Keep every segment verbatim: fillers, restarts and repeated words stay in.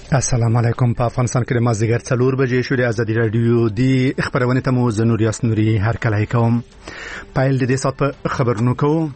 السلام علیکم. په افغانستان کې د مازدیګر څلور بجې شوې. ازادي رادیو د خبرونه ته مو زنور یاسنوري هر کله کوم پایل د دې سات په خبرونو کوم.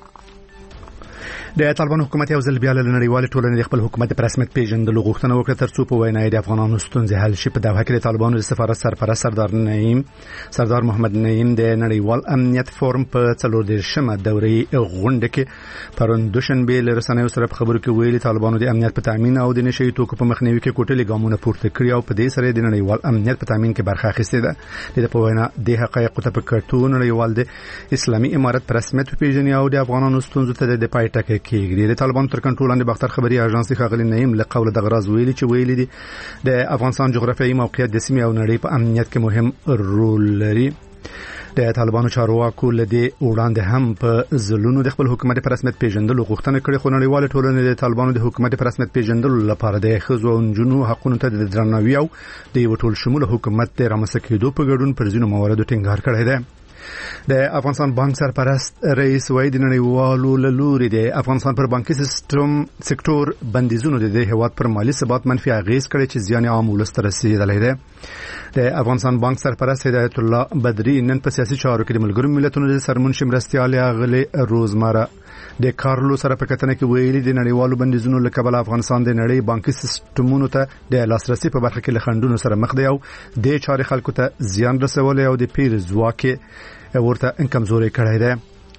د طالبان حکومت یو ځل بیا له نړیوال ټولنې د خپل حکومت په رسمیت پیژندلو غوښتنه وکړه ترڅو په وینا د افغانانو ستونزې حل شي. په دغه کې د طالبانو د سفارت سرپرست سردار نعیم سردار محمد نعیم د نړیوال امنیت فورم په څلور دیرشمه دورې غونډه کې پرون دوشنبه له رسنیو سره په خبرو کې ویلي طالبانو د امنیت په تامین او د نشئی توکو په مخنیوي کې کوټلې ګامونه پورته کړی او په دې سره د نړیوال امنیت په تامین کې برخه اخیستې ده. د په وینا د حقایقو ته په کتو نړیوال د اسلامي امارت په رسمیت پیژني او د افغانانو ستونزو ته د پای ټکی کېږي. د طالبانو تر کنټرول لاندې باختر خبري اژانس ښاغلي نعیم له قوله د غراز ویلي چې ویلي دي د افغانستان جغرافیایي موقعیت د سیمې او نړۍ په امنیت کې مهم رول لري. د طالبانو چارواکو له دې وړاندې هم په ځلونو د خپل حکومت په رسمیت پیژندلو غوښتنه کړې خو نړیوال ټولنې د طالبانو د حکومت په رسمیت پیژندلو لپاره د ښځو او نجونو حقونو ته د درناوي او د یو ټول شموله حکومت د رامنځته کېدو په ګډون پر ځینو مواردو ټینګار کړی دی. د افغانستان بانک سرپرست رئیس وای د نړیوالو لوري د افغانستان پر بانکي سیستم سکتور بندیزونو د هیواد پر مالی ثبات منفي اغیز کړي چې زیان عام ولس ته رسیدلی دی. د افغانستان بانک سرپرست هدایت الله بدری نن په سیاسي چارو کې د ملګرو ملتونو د سرمنشي مرستيال اغلی روزمره د کارلو سره په کتنه کې ویلي د نړیوالو بندیزونو له کبله افغانستان د نړۍ بانکي سیستمونو ته د لاسرسي په برخه کې له خنډونو سره مخ دی او د چارې خلکو ته زیان رسولي او د پیر ځواک ورته کمزوري کړی دی.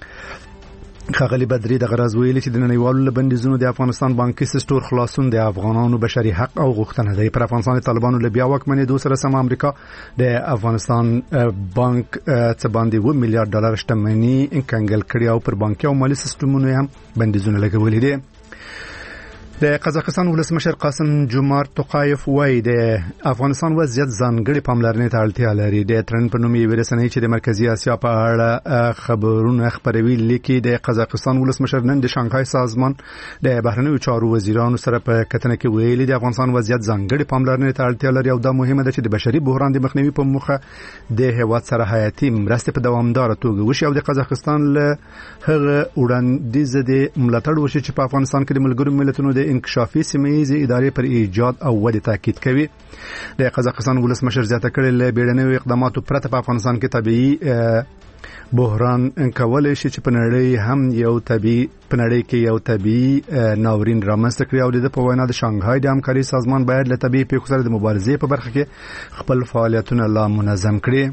ښاغلي بدری د غرض ویلي چې د نړیوالو بندیزونو د افغانستان بانکي سکتور خلاصون د افغانانو بشري حق او غوښتنه دی. پر افغانستان د طالبانو له بیا واکمنې دوه سره سم امریکا د افغانستان بانک څخه باندې و میلیارډ ډالر شتمنۍ کنګل کړي او پر بانکي او مالی سیستمونو هم بندیزونه لګولي دي. د قزاقستان ولسمشر قاسم جومارت توقایف وای د افغانستان وضعیت ځانګړي پاملرنې ته اړتیا لري. د ترن په نوم یې رسنۍ چې د مرکزی اسیا په اړه خبرونه خبروي لیکي د قزاقستان ولسمشر نن د شانګهای سازمان د بهرنیو چارو وزیرانو سره په کتنه کې ویلي د افغانستان وضعیت ځانګړي پاملرنې ته اړتیا لري او دا مهمه ده چې د بشري بحران د مخنیوي په موخه د هیواد سره حیاتي مرستې په دوامدار توګه وشي او د قزاقستان له هغه وړاندیز د ملاتړ وشي چې په افغانستان کې د ملګرو ملتونو د انکشافي سیمه‌یزې ادارې پر ایجاد او ودې تاکید کوي. د قزاقستان ولسمشر زیاته کړې له بیړنیو اقداماتو پرته په افغانستان کې طبيعي بحران کولای شي چې په نړۍ هم یو طبيعي په نړۍ کې یو طبيعي ناورین رامنځته کړي او د په وینا د شانګهای د همکاري سازمان باید له طبيعي پیښو سره د مبارزې په برخه کې خپل فعالیتونه لا منظم کړي.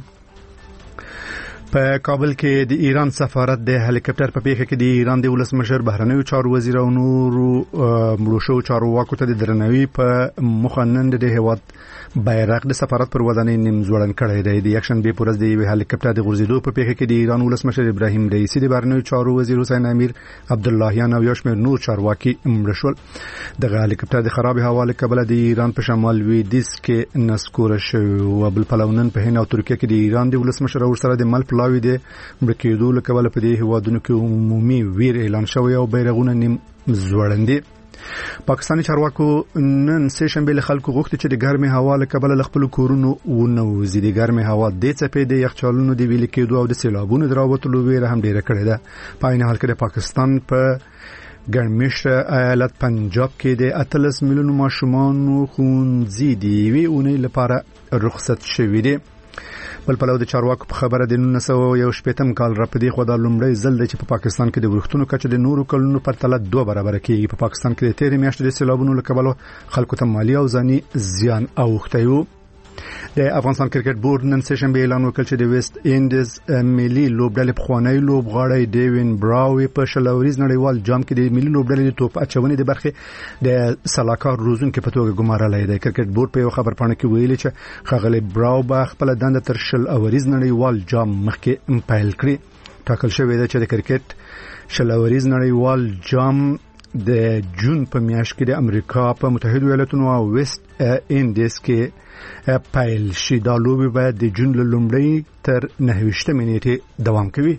په کابل کې د ایران سفارت د هلیکاپټر په پیښه کې د ایران د ولسمشر بهرنیو چارو وزیر او نورو مړو شو چارواکو ته د درناوي په مخنن د هیواد بیرغ د سفارت پر ودانۍ نیم ځوړن کړی دی. د یکشن به پورز د هلیکاپټر د غورځېدو په پیښه کې د ایران ولسمشر ابراهیم رئیسی د بهرنیو چارو وزیر حسین امیر عبداللهیان او یو شمېر نور چارواکي مړه شول. د هلیکاپټر د خراب هوا له کبله د ایران په شمال لویدیځ کې نسکور شو او بل پلوونن په هند او ترکیه کې د ایران د ولسمشر او سره د مل پلاوی د مړکېدو له کبله په دې هوادونو کې عمومي ویر اعلان شوی او بیرغونه نیم ځوړندي. پاکستاني چارواکو نن سه شنبه له خلکو غوښتي چې د ګرمي هوا له کبله له خپل کورونو ونوځي. د ګرمي هوا د څپې د یخچالونو د ویل کېدو او د سیلابونو دراوتلو ویره هم ډیره کړې ده. په عین حال کې د پاکستان په ګرمش ایالت پنجاب کې د اتلس میلیون ماشومان ښوونځي دی وی اونۍ لپاره رخصت شوي دي. بل پلو د چارواکو په خبره د نولس سوه یو شپږم کال را پدې خو د لومړی ځل د چې په پاکستان کې د ورښتونو کچه د نورو کلونو پر تله دوه برابر کېږي. په پاکستان کې د تیرې میاشتې د سیلابونو له کبله خلکو ته مالی او ځاني زیان اوښتی و. د افغانستان کرکټ بورډ نن سه شنبه اعلان وکړ چې د ویسټ انډیز ملي لوبډلې پخوانی لوبغاړی ډیوین براوی په شلوريز نړیوال جام کې د ملي لوبډلې د توپ اچونې د برخې د سلاکار روزونکو په توګه ګمارلای دی. کرکټ بورډ په یو خبر پاڼه کې ویلي چې ښاغلی براو به خپل دنده تر شل اوریز نړیوال جام مخکې پیل کړي. ټاکل شوی دی چې د کرکټ شل اوریز نړیوال جام د جون په میاشت کې د امریکا په متحده ایالاتونو او ویسټ انډیز کې پیل شي. دا لوبي باید د جون له لومړۍ تر نهویشتمې نیټې دوام کوي.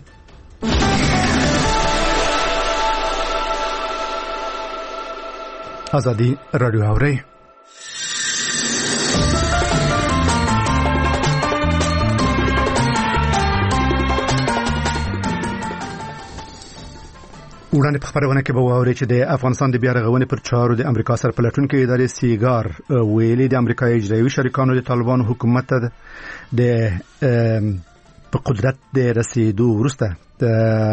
ازادي رادیو اوري. وړاندې په خبرونه کې به واوري چې د افغانستان د بیا رغونې پر چارو د امریکا سره پلټونکو ادارې سیګار ویلي د امریکا اجرایوي شریکانو د طالبانو حکومت ته د په قدرت د رسیدو وروسته د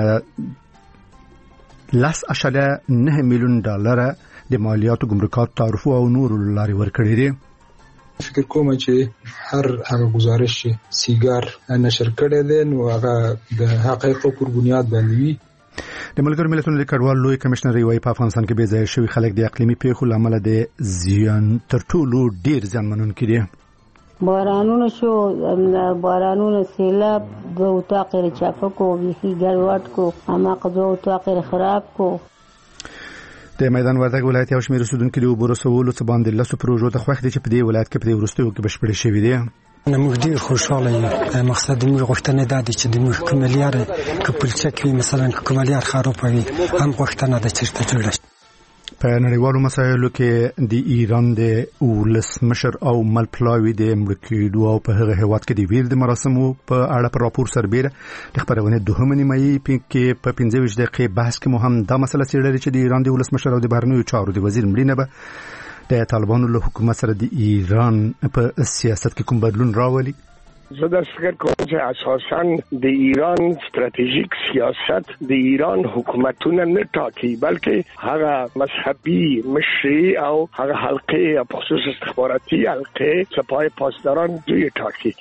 لاس اشاله نه میلیون ډالر د مالیاتو ګمرکات تعرفو او نور لاري ورکړي دي. فکر کوم چې هر هغه گزارش سیګار نشر کړي دي نو هغه د حقایقو پر بنیاد باندې وي. د ملګرو ملتونو د کډوال لوی کمشنر وایي په افغانستان کې بې ځایه شوي خلک د اقلیمي پیښو له امله د زیان تر ټولو ډیر زیانمنونکي دي. بارانونه شو، بارانونه سیلاب، دو اتاق چاپه کو، بیخی ګډوډ کو، هماغه دو اتاق خراب کو. د میدان وردګ ولایت یو شمېر اوسیدونکو د اوبو رسولو څخه باندې لسو پروژو ته خوښ دي چې په دې ولایت کې په دې وروستیو کې بشپړې شوې دي. موږ ډیر خوشاله یو. مقصد موږ غوښتنه ده چې د موږ کوملیار کپلچک وي، مثلا کوملیار خراب وي، هم غوښتنه ده چې جوړ شي. په نړیوالو مسایلو کې د ایران د ولسمشر او ملپلاوي د امریکایي او په هغه هیواد کې د ویر د مراسمو په اړه پر راپور سربېره د خبرونه دوهمه نیمایي کې په پنځه ویشت دقیقې بحث کې مهم دا مسله څېړلې چې د ایران د ولسمشر او د بهرنیو چارو د وزیر مړینه به د طالبانو له حکومت سره د ایران په سیاست کې کوم بدلون راولي. زه د فکر کوم چې اساساً د ایران ستراتیژیک سیاست د ایران حکومتونه نه ټاکي، بلکې هغه مذهبي مشري او هغه حلقه یا خصوص استخباراتي حلقه سپاه پاسداران دوی ټاکي.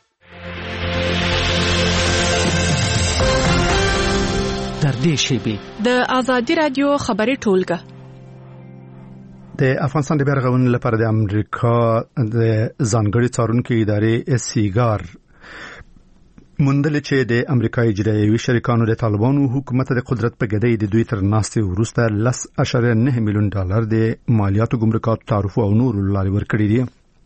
در دې شیبه د آزادي رادیو خبري ټولګه د افغانستان د بیا رغونې لپاره د امریکا د ځانګړي څارونکو ادارې سیګار موندل چې د امریکا اجرایوي شریکانو د طالبانو حکومت د قدرت په ګډۍ د دوی تر ناستې وروسته لس اشاریه نه میلیون ډالر د مالیاتو ګمرکات تعرفو او نور لارې ورکړي دي.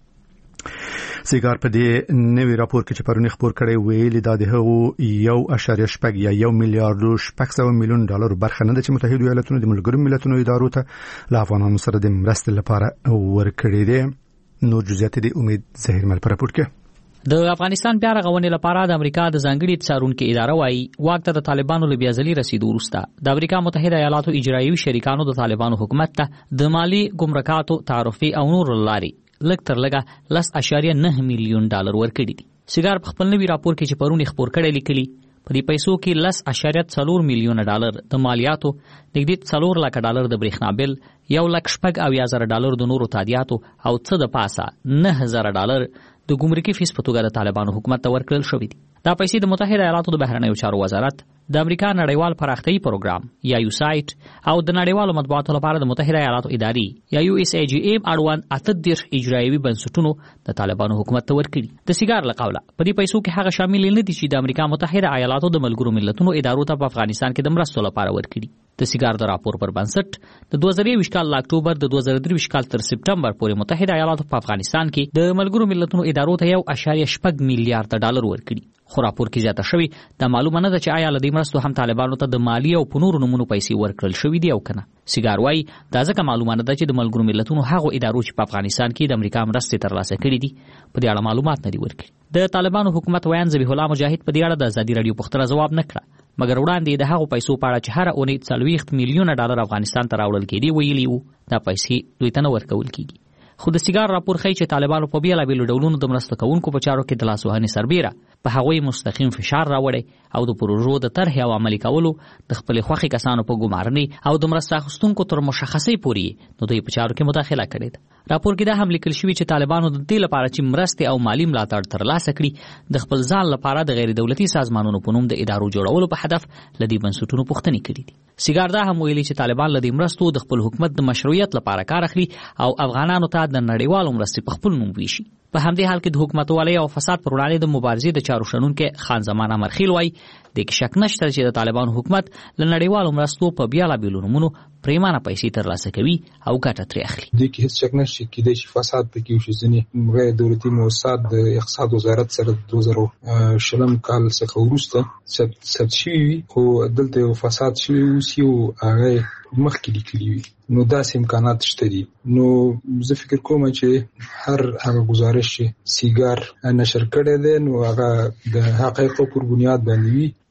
سیګار په دې نوي راپور کې چې پرونی خبر کړي ویلي دا د هغو یو اشاریه شپږ یا یو میلیارډ شپږ سوه میلیون ډالر برخه نه ده چې متحده ایالاتونو د ملګرو ملتونو ادارو ته له افغانانو سره د مرستې لپاره ورکړي دي. نور جزئیات د امید زهیر مل پر راپور کې. د افغانستان بیا رغونې لپاره د امریکا د ځانګړي څارونکو اداره وايي واک ته د طالبانو له بیازلي رسیدو وروسته د امریکا متحده ایالاتو اجرایوي شریکانو د طالبانو حکومت ته د مالی ګمرکاتو تعرفي او نور لاري لږ تر لږه لس اشاریه نه میلیون ډالر ورکړي دي. سیګار په خپل نوي راپور کې چې پرونی خبر کړي لیکلي په دې پیسو کې لس اشاریه څلور میلیون ډالر د مالیاتو، نږدې څلور لک ډالر د برېښنا بل، یو لک شپږ او یا زره ډالر د نورو تادیاتو او څه د پاسه نه هزار ډالر د ګمرکي فیس په توګه د طالبانو حکومت ته ورکړل شوې دي. دا پیسې د متحده ایالاتو د بهرنیو چارو وزارت، د امریکا نړیوال پراختیايي پروګرام یا یو سایت او د نړیوالو مطبوعاتو لپاره د متحده ایالاتو ادارې یا یو اس ای جی ایم اړوند اته دېرش اجرایوي بنسټونو د طالبانو حکومت ته ورکړي. د سیګار له قوله په دې پیسو کې هغه شامل نه دي چې د امریکا متحده ایالاتو د ملګرو ملتونو ادارو ته په افغانستان کې د مرستو لپاره ورکړي. د سیګار د راپور پر بنسټ د دوه زره یو کال له اکتوبر د دوه زره درې کال تر سپټمبر پورې متحده ایالاتو په افغانستان کې د ملګرو ملتونو ادارو ته یو اشاریه شپږ میلیارډ ډالر ورکړي. خو راپور کې زیاته شوی دا معلومه نه ده چې آیا لدې مرستو هم طالبانو ته د مالی او پنورو نمونو پیسې ورکړل شوې دي او کنه. سیګار وايي دا ځکه معلومه نه ده چې د ملګرو ملتونو هغو ادارو چې په افغانستان کې د امریکا مرستې ترلاسه کړې دي په دې اړه معلومات نه دي ورکړي. د طالبانو حکومت ویان ذبیح الله مجاهد په دې اړه د آزادي رادیو پوښتنه ځواب نه کړه، مګر وړاندې د هغو پیسو په اړه چې هر اونۍ څلوېښت میلیونه ډالر افغانستان ته راوړل کېدي ویلي وو دا پیسې دوی ته نه ورکول کېږي. خو د سیګار راپور ښیي چې طالبانو په بیلابیلو ډولونو د مرسته کوونکو په چارو کې د لاسوهنې سربیره په هغوی مستقیم فشار راوړی او د پروژو د طرحې او عملي کولو د خپلې خوښې کسانو په ګمارنې او د مرسته اخیستونکو تر مشخصې پورې نو دوی په چارو کې مداخله کړې ده. راپور کې دا هم لیکل شوي چې طالبانو د دې لپاره چې مرستې او مالی ملاتړ ترلاسه کړي د خپل ځان لپاره د غیر دولتي سازمانونو په نوم د ادارو جوړولو په هدف له دې بنسټونو پوښتنې کړې دي. سیګار دا هم ویلي چې طالبان له دې مرستو د خپل حکومت د مشروعیت لپاره کار اخلي او افغانانو ته د نړیوالو مرستې په خپل نوم ویشي. په همدې حال کې د حکومتوالۍ او فساد پر وړاندې د مبارزې د چارو شنونکي خان زمان امرخیل وایي د کې شک نشته چې د طالبانو حکومت له نړیوالو مرستو په بیلابیلو نومونو پریمانه پیسې ترلاسه کوي او ګټه ترې اخلي. د کې هیڅ شک نشته چې د فساد په کې وشي ځنې غیر دولتي مؤسسات د اقتصاد وزارت سره د دوه زره شلم کال څخه وروسته ثبت شوي خو دلته یو فساد شوی اوسي او هغه مخکې لیکلي وي نو داسې امکانات شته دي. نو زه فکر کوم چې هر هغه گزارش چې سیګار نشر کړی دی نو هغه د حقایقو پر بنیاد باندې وي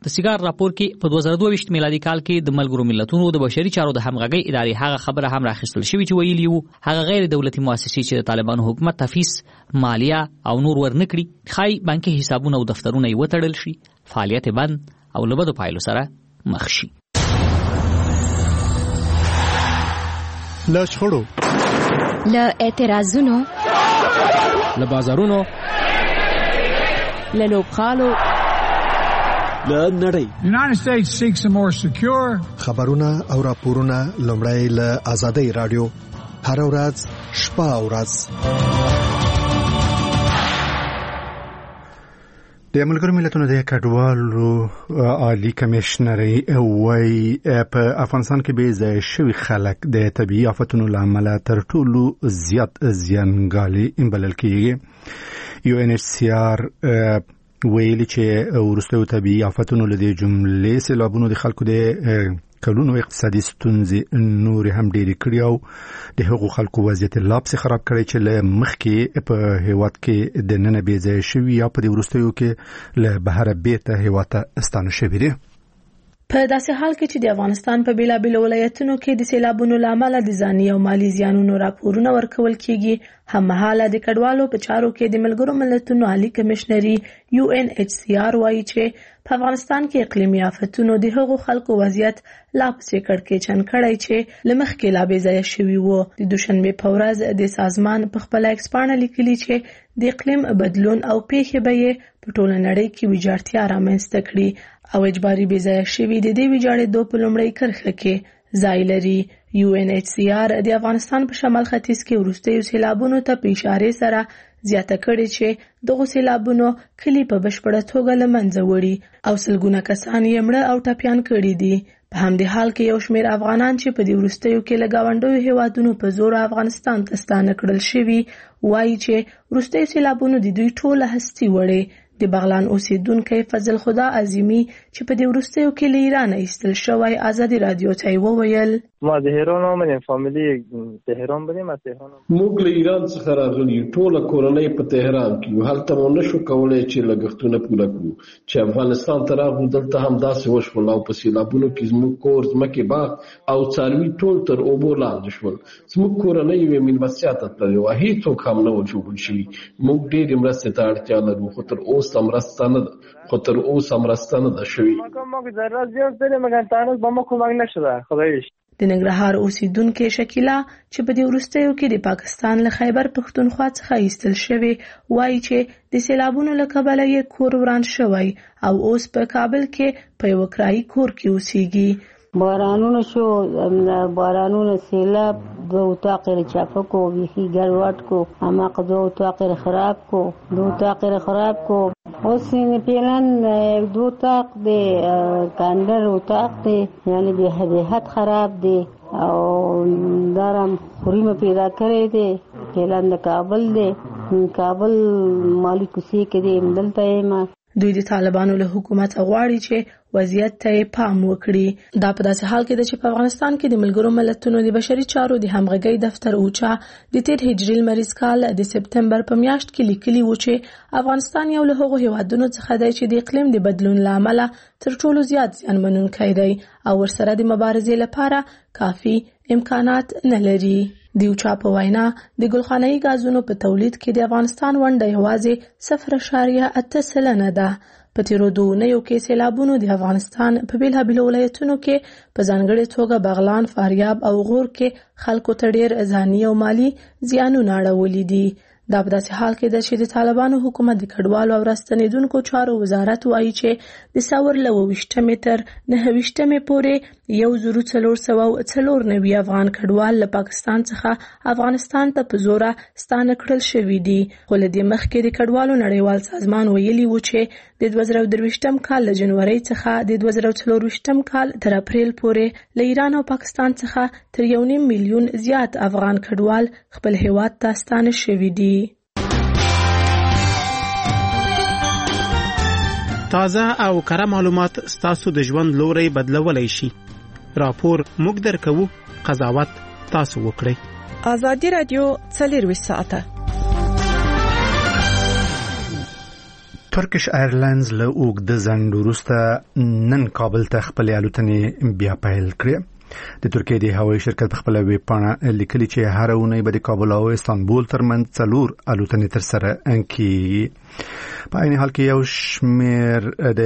د سیګار راپور کې په دوه زره دوه ویشت میلادي کال کې د ملګرو ملتونو د بشري چارو د همغږۍ ادارې هغه خبره هم راخیستل شوې چې ویلي وو هغه غیر دولتي مؤسسې چې د طالبانو حکومت تفیس، مالیه او نور ورنکړي خای بانکي حسابونه او دفترونه یې وتړل شي، فعالیت بند او له بدو پایلو سره مخ شي. له شخړو، له اعتراضونو، له بازارونو، له لوبغالو، له نړۍ. United States seeks a more secure. خبرونه او راپورونه لومړی له آزادۍ رادیو هر ورځ شپه او ورځ. د ملګرو ملتونو د کډوالو عالی کمشنري وایي په افغانستان کې به ځای شوي خلک د طبيعي آفتونو له امله تر ټولو زیات زیانګالي بلل کېږي. یو ان ایچ سی آر ویلي چې وروستیو طبيعي آفتونو له دې جملې سیلابونو د خلکو د کلونو اقتصادي ستونزې نور هم ډېرې کړې او د هغو خلکو وضعیت لا پسې خراب کړی چې له مخکې په هیواد کې د نن بې ځایه شوي یا په دې وروستیو کې له بهره بیرته هیواد ته ستانه شوي دي. په داسې حال کې چې د افغانستان په بیلابیلو ولایتونو کې د سیلابونو له امله د ځاني او مالی زیانونو راپورونه ورکول کیږي، هممهاله د کډوالو په چارو کې د ملګرو ملتونو عالی کمشنري یو ان ایچ سی آر وایي چې په افغانستان کې اقلیمي آفتونو د هغو خلکو وضعیت لا پسې کړکېچن کړی چې له مخکې لا بې ځایه شوي وو. د دوشنبې په ورځ د سازمان په خپله ایکسپاڼه لیکلي چې د اقلیم بدلون او پیښې به یې په ټوله نړۍ کې ویجاړتیا رامنځته کړي او اجباري بې ځایه شوي د دې ویجاړېدو په لومړۍ کرښه کې ځای لري. یو ان ایچ سی آر د افغانستان په شمال ختیځ کې وروستیو سیلابونو ته په اشارې سره زیاته کړې چې دغه سیلابونو کلی په بشپړه توګه له منځه وړي او سلګونه کسان یې مړه او ټپیان کړي دي. په همدې حال کې یو شمېر افغانان چې په دې وروستیو کې له ګاونډیو هیوادونو په زور افغانستان ته ستانه کړل شوي وایي چې وروستیو سیلابونو د دوی ټوله هستي وړې. د بغلان اوسیدونکی فضل خدا عظیمی چې په دې وروستیو کې له ایران ایستل شوی آزادي رادیو ته وویل ما د هرون ومن فامیلی تهران بودیم از تهران موږ له ایران څخه راغلي ټوله کورنۍ په تهران کې هلته مو نشو کولای چې لګښتونه پوره کړو چې افغانستان ته راغلو دلته هم داسې وشول او په سیلابونو کې زموږ کور ځمکې باغ او څاروي ټول تر اوبو لاندې شول. زموږ کورنۍ یوې میلمستیا ته تللې وه، هېڅوک هم نه و جوړ شوي. موږ ډېرې مرستې ته اړتیا لرو خو تر اوسه مرسته نه ده خو تر اوسه مرسته نه ده شوې. موږ ضرورت زیات داریم مګر تا هنوز به ما کمک نشده خدایش. د ننګرهار اوسیدونکې شکیلا چې په دې وروستیو کې د پاکستان له خیبر پښتونخوا څخه ایستل شوی وایي چې د سیلابونو له کبله یې کور وران شوی او اوس په کابل کې په یو کرایي کور کې اوسېږي. بارانونه شو، بارانونه سیلاب دو اتاق چاپه کو بیخی گروات کو اما دو اتاق خراب کو دو اتاق خراب کو اوس پیلن دو اتاق دی کاندر اتاق دی یعنی به حد خراب دی او دارم خوریم پیدا کړی دی. پیلن د کابل دی، کابل مالی کوسی کې دی دلته ما دوی د طالبانو له حکومت غواړي چې وضعیت ته پام وکړي. دا په داسې حال کې ده چې په افغانستان کې د ملګرو ملتونو د بشري چارو د همغږۍ دفتر اوچا د تیر هجري لمریز کال د سپتمبر په میاشت کې لیکلي و چې افغانستان یو له هغو هیوادونو څخه دی چې د اقلیم د بدلون له امله تر ټولو زیات زیانمنونکی دی او ورسره د مبارزې لپاره کافي امکانات نه لري. د اوچا په وینا د ګلخانه‌ای غازونو په تولید کې د افغانستان ونډه یوازې صفر اعشاریه اته سلنه ده. په تیرو دوه نویو کې سیلابونو د افغانستان په بیلابیلو ولایتونو کې په ځانګړې توګه بغلان، فاریاب او غور کې خلکو ته ډېر ځاني او مالی زیانونه اړولي دي. دا په داسې حال کې ده چې د طالبانو حکومت د کډوالو او راستنېدونکو چارو وزارت وایي چې د ساور له اووه ویشتمې تر نهه ویشتمې پورې یو زرو څلور سوه څلور نوي افغان کډوال له پاکستان څخه افغانستان ته په زوره ستانه کړل شوي دي. خو له دې مخکې د کډوالو نړیوال سازمان ویلي و چې د دوه زره درویشتم کال له جنورۍ څخه د دوه زره څلورویشتم کال تر اپریل پورې له ایران او پاکستان څخه تر یو نیم میلیون زیات افغان کډوال خپل هیواد ته ستانه شوي دي. تازه او کره معلومات ستاسو د ژوند لوري بدلولای شي. راپور موږ درکوو، قضاوت تاسو وکړئ. آزادي رادیو څلور ساعته ترکیش ایرلاینز له اوږده ځنډ وروسته نن کابل ته خپلې الوتنې بیا پیل کړې. د ترکیې د هوایي شرکت په خپل ویب پاڼه لیکلي چې هر اونۍ به د کابل او استانبول ترمنځ څلور الوتنې ترسره کیږي. په عین حال کې یو شمېر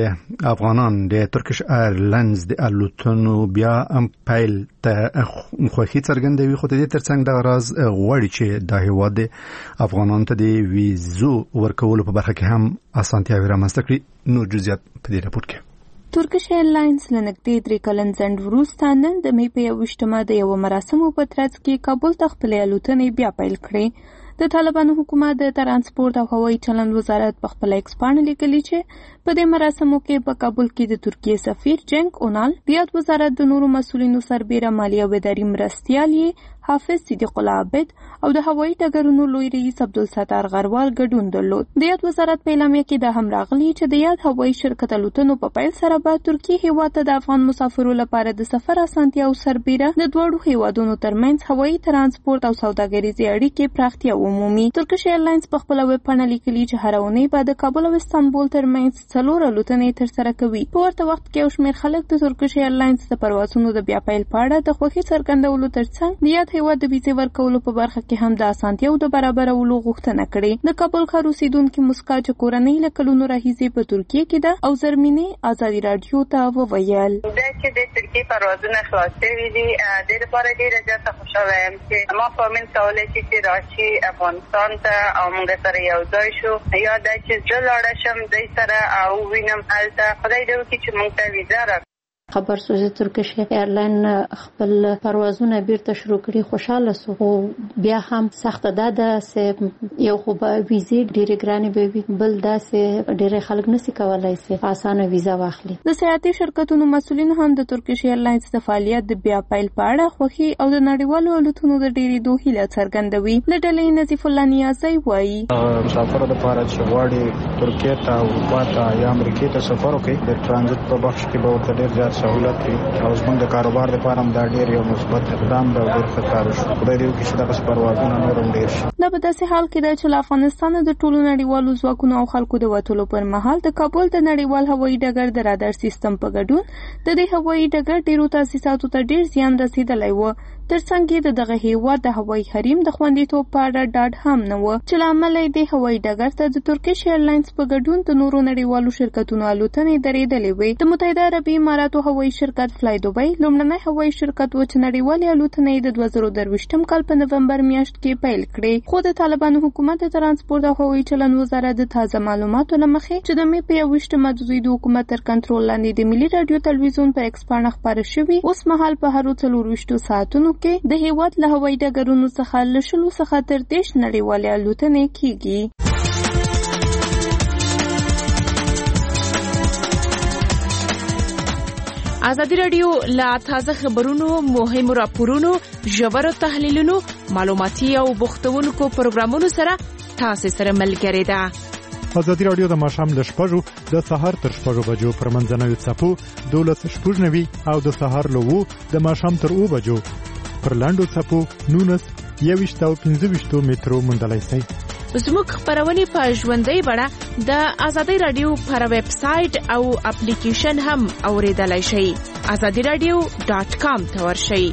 د افغانان د ترکیش ایرلاینز د الوتنو بیا هم پیل ته خوښي څرګندوي، خو د دې ترڅنګ دغه راز غواړي چې د هېواد د افغانانو ته د ویزو ورکولو په برخه کې هم اسانتیاوې رامنځته کړي. نور جزئیات په دې راپور کې. ترکیش ایرلاینز له نږدې درې کلن ځنډ وروسته نن د مې په یوویشتمه د یوه مراسمو په ترڅ کې کابل ته خپلې الوتنې بیا پیل کړې. د طالبانو حکومت د ترانسپورت او هوایي چلند وزارت په خپل ایکس پاڼه لیکلي چې په دې مراسمو کې په کابل کې د ترکیې سفیر جنګ اونال، د یاد وزارت د نورو مسؤلینو سربیره مالیه او اداري مرستیال حافظ صدیق الله عابد او د هوایي ډګرونو لوی رئیس عبدالستار غروال ګډون درلود. د یاد وزارت په اعلامیه کې دا هم راغلی چې د یاد هوایي شرکت الوتنو په پیل سره به ترکیې هیواد ته د افغان مسافرو لپاره د سفر اسانتیا او سربیره د دواړو هیوادونو ترمنځ هوایي ترانسپورت او سوداګریزي اړیکې پراختیا ومومي. ترکیش ایرلاینز په خپل ویب پاڼه لیکلي چې هر اونۍ به د کابل او استانبول ترمنځ څلور الوتنې ترسره کوي. په ورته وخت کې یو شمېر خلک د ترکیش ایرلاینز د پروازونو د بیا پیل په اړه د خوښۍ څرګندولو ترڅنګ د یاد هیواد د ویزې ورکولو په برخه کې هم د اسانتیاو د برابرولو غوښتنه کړې. د کابل ښار اوسیدونکي مسکا چې کورنۍ له کلونو راهیسې په ترکیې کې ده او زرمینې ازادي راډیو ته وویل دا چې د ترکیې پروازونه خلاص شوي دي، د لپاره ډېره زیاته خوشحاله یم چې ما فهمین کولی شي چې راشي افغانستان ته او موږ سره یو ځای شو، یا دا چې زه لاړه شم دوی سره او وینم هلته خدای دې وکړي چې موږ ته ویزه راکړي. خبر شو چې ترکیش ایرلاین خپل پروازونه بیرته شروع کړي. خوشاله سو، خو بیا هم سخت ده ده چې یو خو به ویزې ډېرې ګرانې به وي، بل دا چې ډېر خلک نشي کولای چې اسانه ویزه واخلي. د سیاحتي شرکتونو مسؤلین هم د ترکیش ایرلاینز د فعالیت د بیا پیل په اړه خوښي او د نړیوالو الوتنو د ډېرېدو هیله څرګندوي. له ډلې نظیف الله نیازی وایي مسافرو لپاره چې غواړي ترکیې ته او اروپا ته یا امریکې ته سفر وکړي د ترانزیت په بخش کې به ورته ډېر زیات سہولت وي او زموږ د کاروبار لپاره هم دا ډېر یو مثبت اقدام ده او ډېر ښه کار وشو. خدای دې وکړي چې دغسې پروازونه نور هم ډېر شي. دا په داسې حال کې ده چې له افغانستانه د ټولو نړیوالو ځواکونو او خلکو د وتلو پر مهال د کابل د نړیوال هوایي ډګر د رادار سیستم په ګډون د دې هوایي ډګر ډېرو تاسیساتو ته ډېر زیان رسېدلی و. ترڅنګ یې د دغه هیواد د هوایي حریم د خوندیتوب په اړه ډاډ هم نه و چې له امله یې د هوایي ډګر ته د ترکیش ایرلاینز په ګډون د نورو نړیوالو شرکتونو الوتنې درېدلې وې. د متحده عربي اماراتو هوایي شرکت فلای دوبۍ لومړنی هوایي شرکت و چې نړیوالې الوتنې د دوه زره درویشتم کال په نومبر میاشت کې پیل کړې، خو د طالبانو حکومت د ترانسپورت او هوایي چلند وزارت د تازه معلوماتو له مخې چې د مې په یوویشتمه د دوی د حکومت تر کنټرول لاندې د ملي راډیو تلویزیون په ایکس پاڼه خپاره شوي، اوس مهال په هرو څلورویشتو ساعتونو کې د هیواد له هوایي ډګرونو څخه له شلو څخه تر دېرش نړیوالې الوتنې کیږي. ازادي راډیو لا تازه خبرونو، مهمو راپورونو، ژورو تحلیلونو، معلوماتي او بوختونکو پروګرامونو سره تاسو سره ملګری ده. ازادي راډیو د ماښام له شپږو د سهار تر شپږو بجو پر منځنوي څپو دولس شپږ نوي او د سهار له اوو د ماښام تر اوو بجو پر لاندو څپو نونس یوویشت او پنځه ویشتو مترو موندلی شئ. زموږ خبرونه په ژوندۍ بڼه د ازادي راډیو پر ویب سټ او اپلیکیشن هم اوریدلای شئ. ازادي راډیو ډاٹ کام ته ورشئ.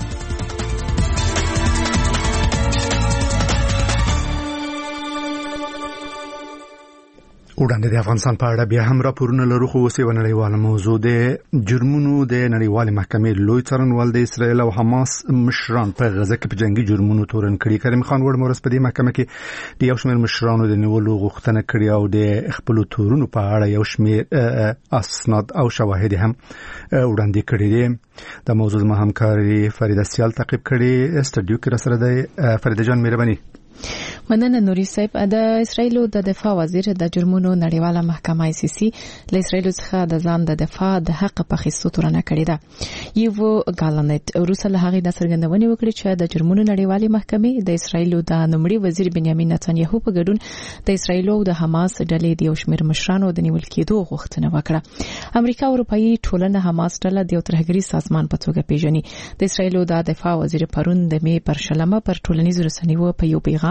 وړاندې د افغانستان په اړه بیا هم راپورونه لرو، خو اوس یوه نړیواله موضوع د جرمونو د نړیوالې محکمې لوی څارنوال د اسرائیل او حماس مشران په غزه کې په جنگي جرمونو تورن کړي. کریم خان وړمورس په دې محکمه کې د یو شمېر مشرانو د نیولو غوښتنه کړې او د خپلو تورونو په اړه یو شمېر اسناد او شواهد هم وړاندې کړي دي. د موضوع زما همکاري فریده سیال تعقیب کړي. استډیو کې راسره دی فریده جان، مهرباني. مننه نوري صاحب. د اسرائیل د دفاع وزیر د جرمونو نړیواله محکمه آی سی سی له اسرائیل څخه د ځان د دفاع د حق په خصوص تورنه کړې ده. یو ګالنت روسه له هغه د سرګندونې وکړي چې د جرمونو نړیوالې محکمې د اسرائیل د نومړي وزیر بنیامین نتنیاهو په ګډون د اسرائیل او د حماس ډلې د یو شمېر مشرانو د نیول کېدو غوښتنه وکړه. امریکا او اروپאי ټولنه حماس ډله د یو ترهګري سازمان په توګه پیژني. د اسرائیل د دفاع وزیر پرون د مې پر شلمه پر ټولنیزو رسنیو په یو پیغام کې ویلي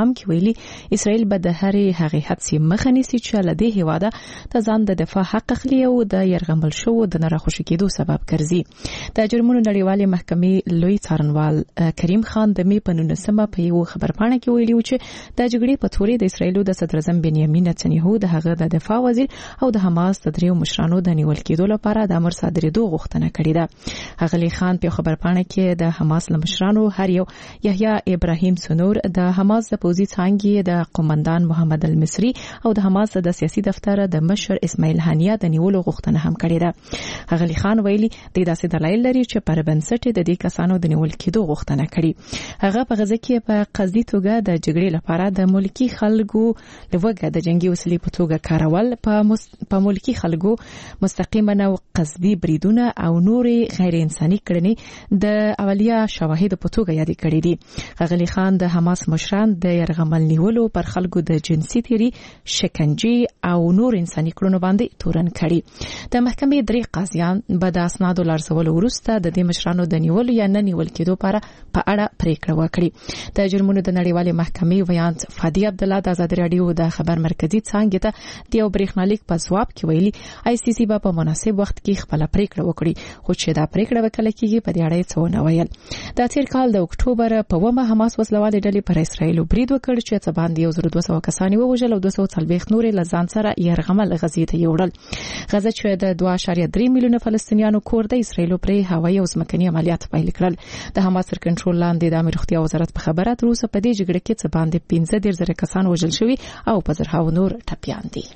ویلي اسرائیل به د هرې هغې حادثې مخه نیسي چې له دې هیواده د ځان د دفاع حق اخلي او د یرغمل شوو د نه راخوشي کېدو سبب ګرځي. د جرمونو نړیوالې محکمې لوی څارنوال کریم خان د مې په نولسمه په یو خبرپاڼه کې ویلي و چې د جګړې په تورې د اسرائیلو د صدر اعظم بنیامین نتنیاهو د هغه د دفاع وزیر او د حماس د دریو مشرانو د نیول کېدو لپاره د امر صادرېدو غوښتنه کړې ده. اغلی خان په خبرپاڼه کې د حماس لمشرانو هر یو یحیی ابراهیم سنور د حماس د پوزي څانګې د قومندان محمد المصری او د حماس د سیاسي دفتر د مشر اسماعیل هانیه د نیولو غوښتنه هم کړې ده. اغلی خان ویلي د داسې دلایل لري چې پر بنسټ د دې کسانو د نیول کېدو غوښتنه کړې. هغه په غزه کې په قصدي توګه د جګړې لپاره د ملکی خلکو لوګه د جنگي وسلې په توګه کارول په مس... په ملکی خلکو مستقیما او قصدي بریدونه او نورې غیر انساني کړنې د اولیا شواهد په توګه یاد کړې دي. اغلی خان د حماس مشران د يرغمل نیولو پر خلکو د جنسي تیری، شکنجه او نور انساني کړنو باندې تورن کړي. د محکمې درې قاضیان به د اسنادو لارښوولو وروسته د دې مشرانو د نیولو یا نه نیول کېدو لپاره په اړه پریکړه وکړي. د جرمونو د نړیوالې محکمې ویاند فادي عبد الله د آزاد رادیو د خبر مرکزی څنګه ته د یو برېښنالیک په جواب کې ویلي آی سی سی به په مناسب وخت کې خپل پریکړه وکړي، خو چې دا پریکړه وکړه کېږي په دې اړه څه ونه ویل. د تیر کال د اکتوبر په ومه حماس وسلوالې ډلې پر اسرائیل برید وکړ چې څه باندې یو زر دوه سوه کسان ووژل او دوه سوه څلوېښت نور له ځان سره يرغمل غزې ته یوړل. غزه چې د دوه اعشاریه درې میلیونه فلسطینیانو کور د اسرائیل پرې هوایي او ځمکني عملیات پیل کړل. د حماس تر کنټرول لاندې د امیر روغتیا وزارت په خبره تر اوسه په دې جګړه کې څه باندې پنځه دېرش زره کسان وژل شوي او په زرهاو نور ټپیان دي.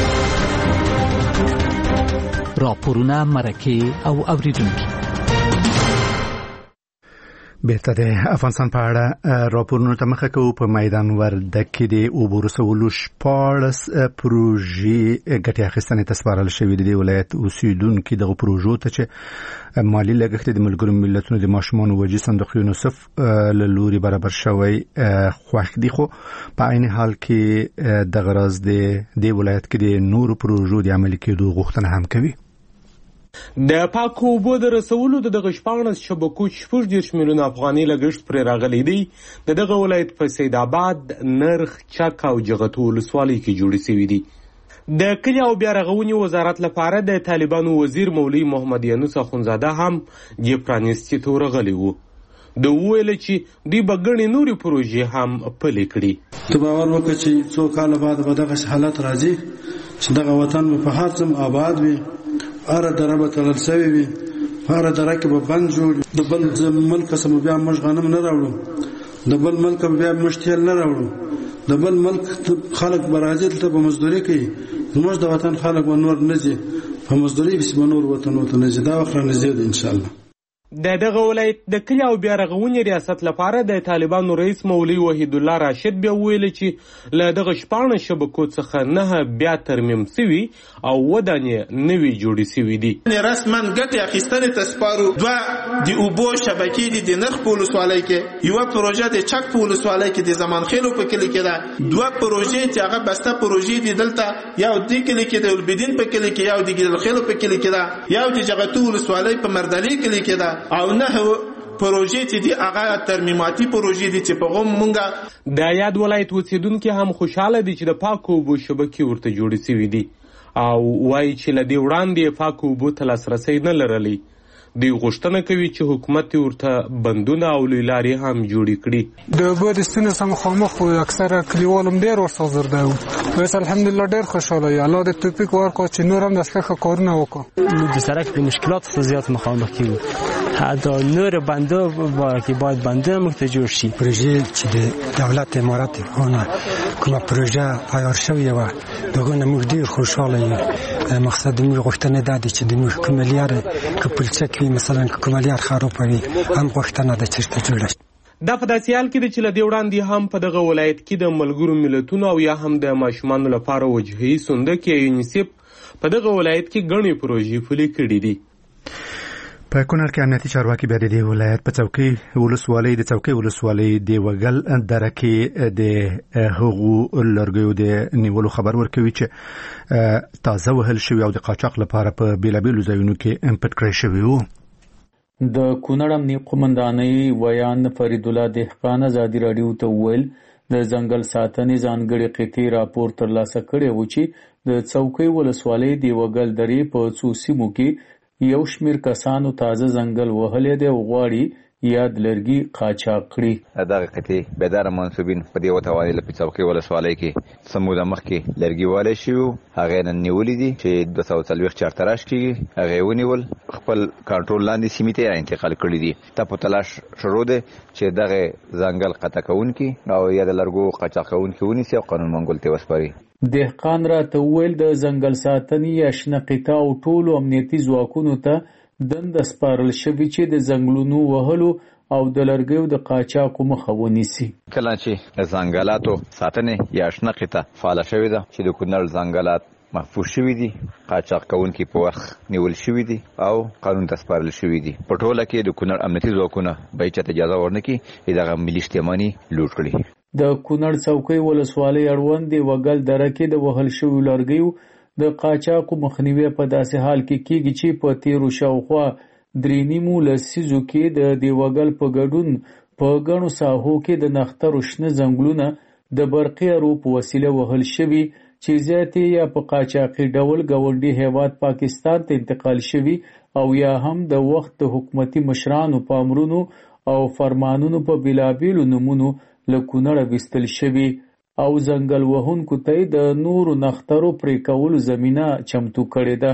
راپورونه مرکه او اوریدونکو بیرته د افغانستان په اړه راپورونو ته مخه کوو. په میدان وردګ کې د اوبو رسولو شپاړس پروژې ګټې اخیستنې ته سپارل شوې دي. د ولایت اوسیدونکو دغه پروژو ته چې مالی لګښت د ملګرو ملتونو د ماشومانو وجې صندوق یونیسف له لوري برابر شوی خوښ دي، خو په عین حال کې د غرض د دې ولایت کې د نورو پروژو د عملي کېدو غوښتنه هم کوي. د پاکو اوبو د رسولو د دغه شپاړس شبکو شپږ دېرش میلیونه افغاني لګښت پرې راغلی دی. د دغه ولایت په سید آباد، نرخ، چک او جغتو ولسوالۍ کې جوړې شوي دي. د کلي او بیا رغونې وزارت لپاره د طالبانو وزیر مولوي محمد یونس اخونزاده هم د پرانیستي ته ورغلی و. د وویل چې دوی به ګڼې نورې پروژې هم پلې کړي. ته باور وکړه چې څو کاله بعد به دغه حالت راځي چې دغه وطن به په هر څه آباد وي، هر دره به تړل شوې وي، هر دره کې به بند جوړ، د بل ملک څخه بیا موږ غنم نه راوړو، د بل ملک بیا موږ تیل نه راوړو، د بل ملک خلک به راځي دلته به مزدوري کوي، زموږ د وطن خلک به نور نه ځي په مزدوري پسې به نور وطنو ته نه ځي. دا وخت رانږدې دی انشاءالله. د دغه ولایت د کلي او بیا رغونې ریاست لپاره د طالبانو رئیس مولوي وحید الله راشد بیا ویل چې له دغه شپاړس شبکو څخه نه بیا ترمیم شوي او ودانې نوي جوړې شوي دي. رسما ګټې اخیستنې ته سپارو. دوه د اوبو شبکې دي د نرخ په ولسوالۍ کې، یوه پروژه د چک په ولسوالۍ کې د زمانخیلو په کلي کې ده، دوه پروژې چې هغه بسته پروژې دي دلته یو دې کلي کې د البدین په کلي کې، یو د ګیدلخیلو په کلي کې ده، یو د جغتو ولسوالۍ په مردلي کلي کې ده، او نه پروژې چې دی هغه ترمیماتي پروژې دي چې په غوم مونږه. د یاد ولایت اوسیدونکو هم خوشاله دي چې د پاکو اوبو شبکې ورته جوړې شوي دي او وایي چې له دې وړاندې پاکو اوبو ته لاسرسی نه لرلی. دوی غوښتنه کوي چې حکومت ورته بندونه او لوی لارې هم جوړې کړي. د اوبو د ستونزو سره مخامخ وو، اکثره کلیوال هم ډېر ورسره زرده وو. اوس الحمدلله ډېر خوشحاله یو. الله دې توفیق ورکړي چې نور هم داسې ښه کارونه وکړو. د سړک د مشکلاتو څخه زیات مخامخ کیږو. حتی نور بنده که باید بنده موږ ته جوړ شي. پروژې چې د دولت امارات افغانه کومه پروژه عیار شوې وه دغه نه موږ ډېر خوشحاله یو. مقصد موږ غوښتنه دا ده چې د موږ کومه لاره که پلچک وي مثلا که کومه لاره خرابه وي هم غوښتنه ده چې ورته جوړه شي. دا په داسې حال کې ده چې له دې وړاندې هم په دغه ولایت کې د ملګرو ملتونو او یا هم د ماشومانو لپاره وجهي صندوق یا یونیسف په دغه ولایت کې ګڼې پروژې پلې کړي دي. په کونړ کې امنیتي چارواکي بیا د ولایت په چوکۍ ولسوالۍ د چوکۍ ولسوالۍ د وګل دره کې د هغو لرګیو د نیولو خبر ورکوي چې تازه وهل شوي او د قاچاق لپاره په بیلابیلو ځایونو کې امپورټ کړی شوي وو. د کونړ امنیه قومندانۍ ویان فرید الله دهقان ازادي راډیو ته وویل د ځنګل ساتنې ځانګړي قطعې راپور ترلاسه کړی و چې د څوکۍ ولسوالۍ د یوګل درې په څو سیمو کې یو شمېر کسانو تازه ځنګل وهلی دی او غواړي یا د لرګي قاچاق کړي. دغه قطعې بیداره منصوبین په دې وتوانې له څوکۍ ولسوالۍ کې څه موده مخکې لرګي والی شوي وو، هغې نن نیولي دي چې دوه سوه څلوېښت چارتراش کېږي، هغې ونیول خپل کنټرول لاندې سیمې ته یې را انتقال کړي دي. ته په تلاش شروع دی چې دغه ځنګل قطع کوونکي او یا د لرګو قاچاق کوونکي ونیسي او قانون منګول ته وسپاري. دهقان راته وویل د ځنګل ساتنې یا شنه قطع او ټولو امنیتي ځواکونو ته دنده سپارل شوې چې د ځنګلونو وهلو او د لرګیو د قاچاقو مخه ونیسي. کله چې د ځنګلاتو ساتنې یا شنه قطع فعاله شوې ده چې د کونړ ځنګلات محفوظ شوي دي، قاچاق کوونکي په وخت نیول شوي دي او قانون ته سپارل شوي دي. په ټوله کې د کونړ امنیتي ځواکونه به هېچاته اجازه ورنکړي چې دغه ملي شتمني لوټ کړي. د کونړ څوکۍ ولسوالۍ اړوند د وګل دره کې د وهل شویو لرګیو د قاچاقو مخنیوی په داسې حال کې کېږي چې په تیرو شاوخوا درې نیمو لسیزو کې د دیوګل په ګډون په ګڼو ساحو کې د نښترو شنه ځنګلونه د برقي ارو په وسیله وهل شوي چې زیاتې یا په قاچاقي ډول ګاونډي هیواد پاکستان ته انتقال شوي او یا هم د وخت د حکومتي مشرانو په امرونو او فرمانونو په بېلابېلو نومونو له کونړه ویستل شوي او ځنګل وهونکو ته د نورو نښترو پرې کولو زمینه چمتو کړې ده.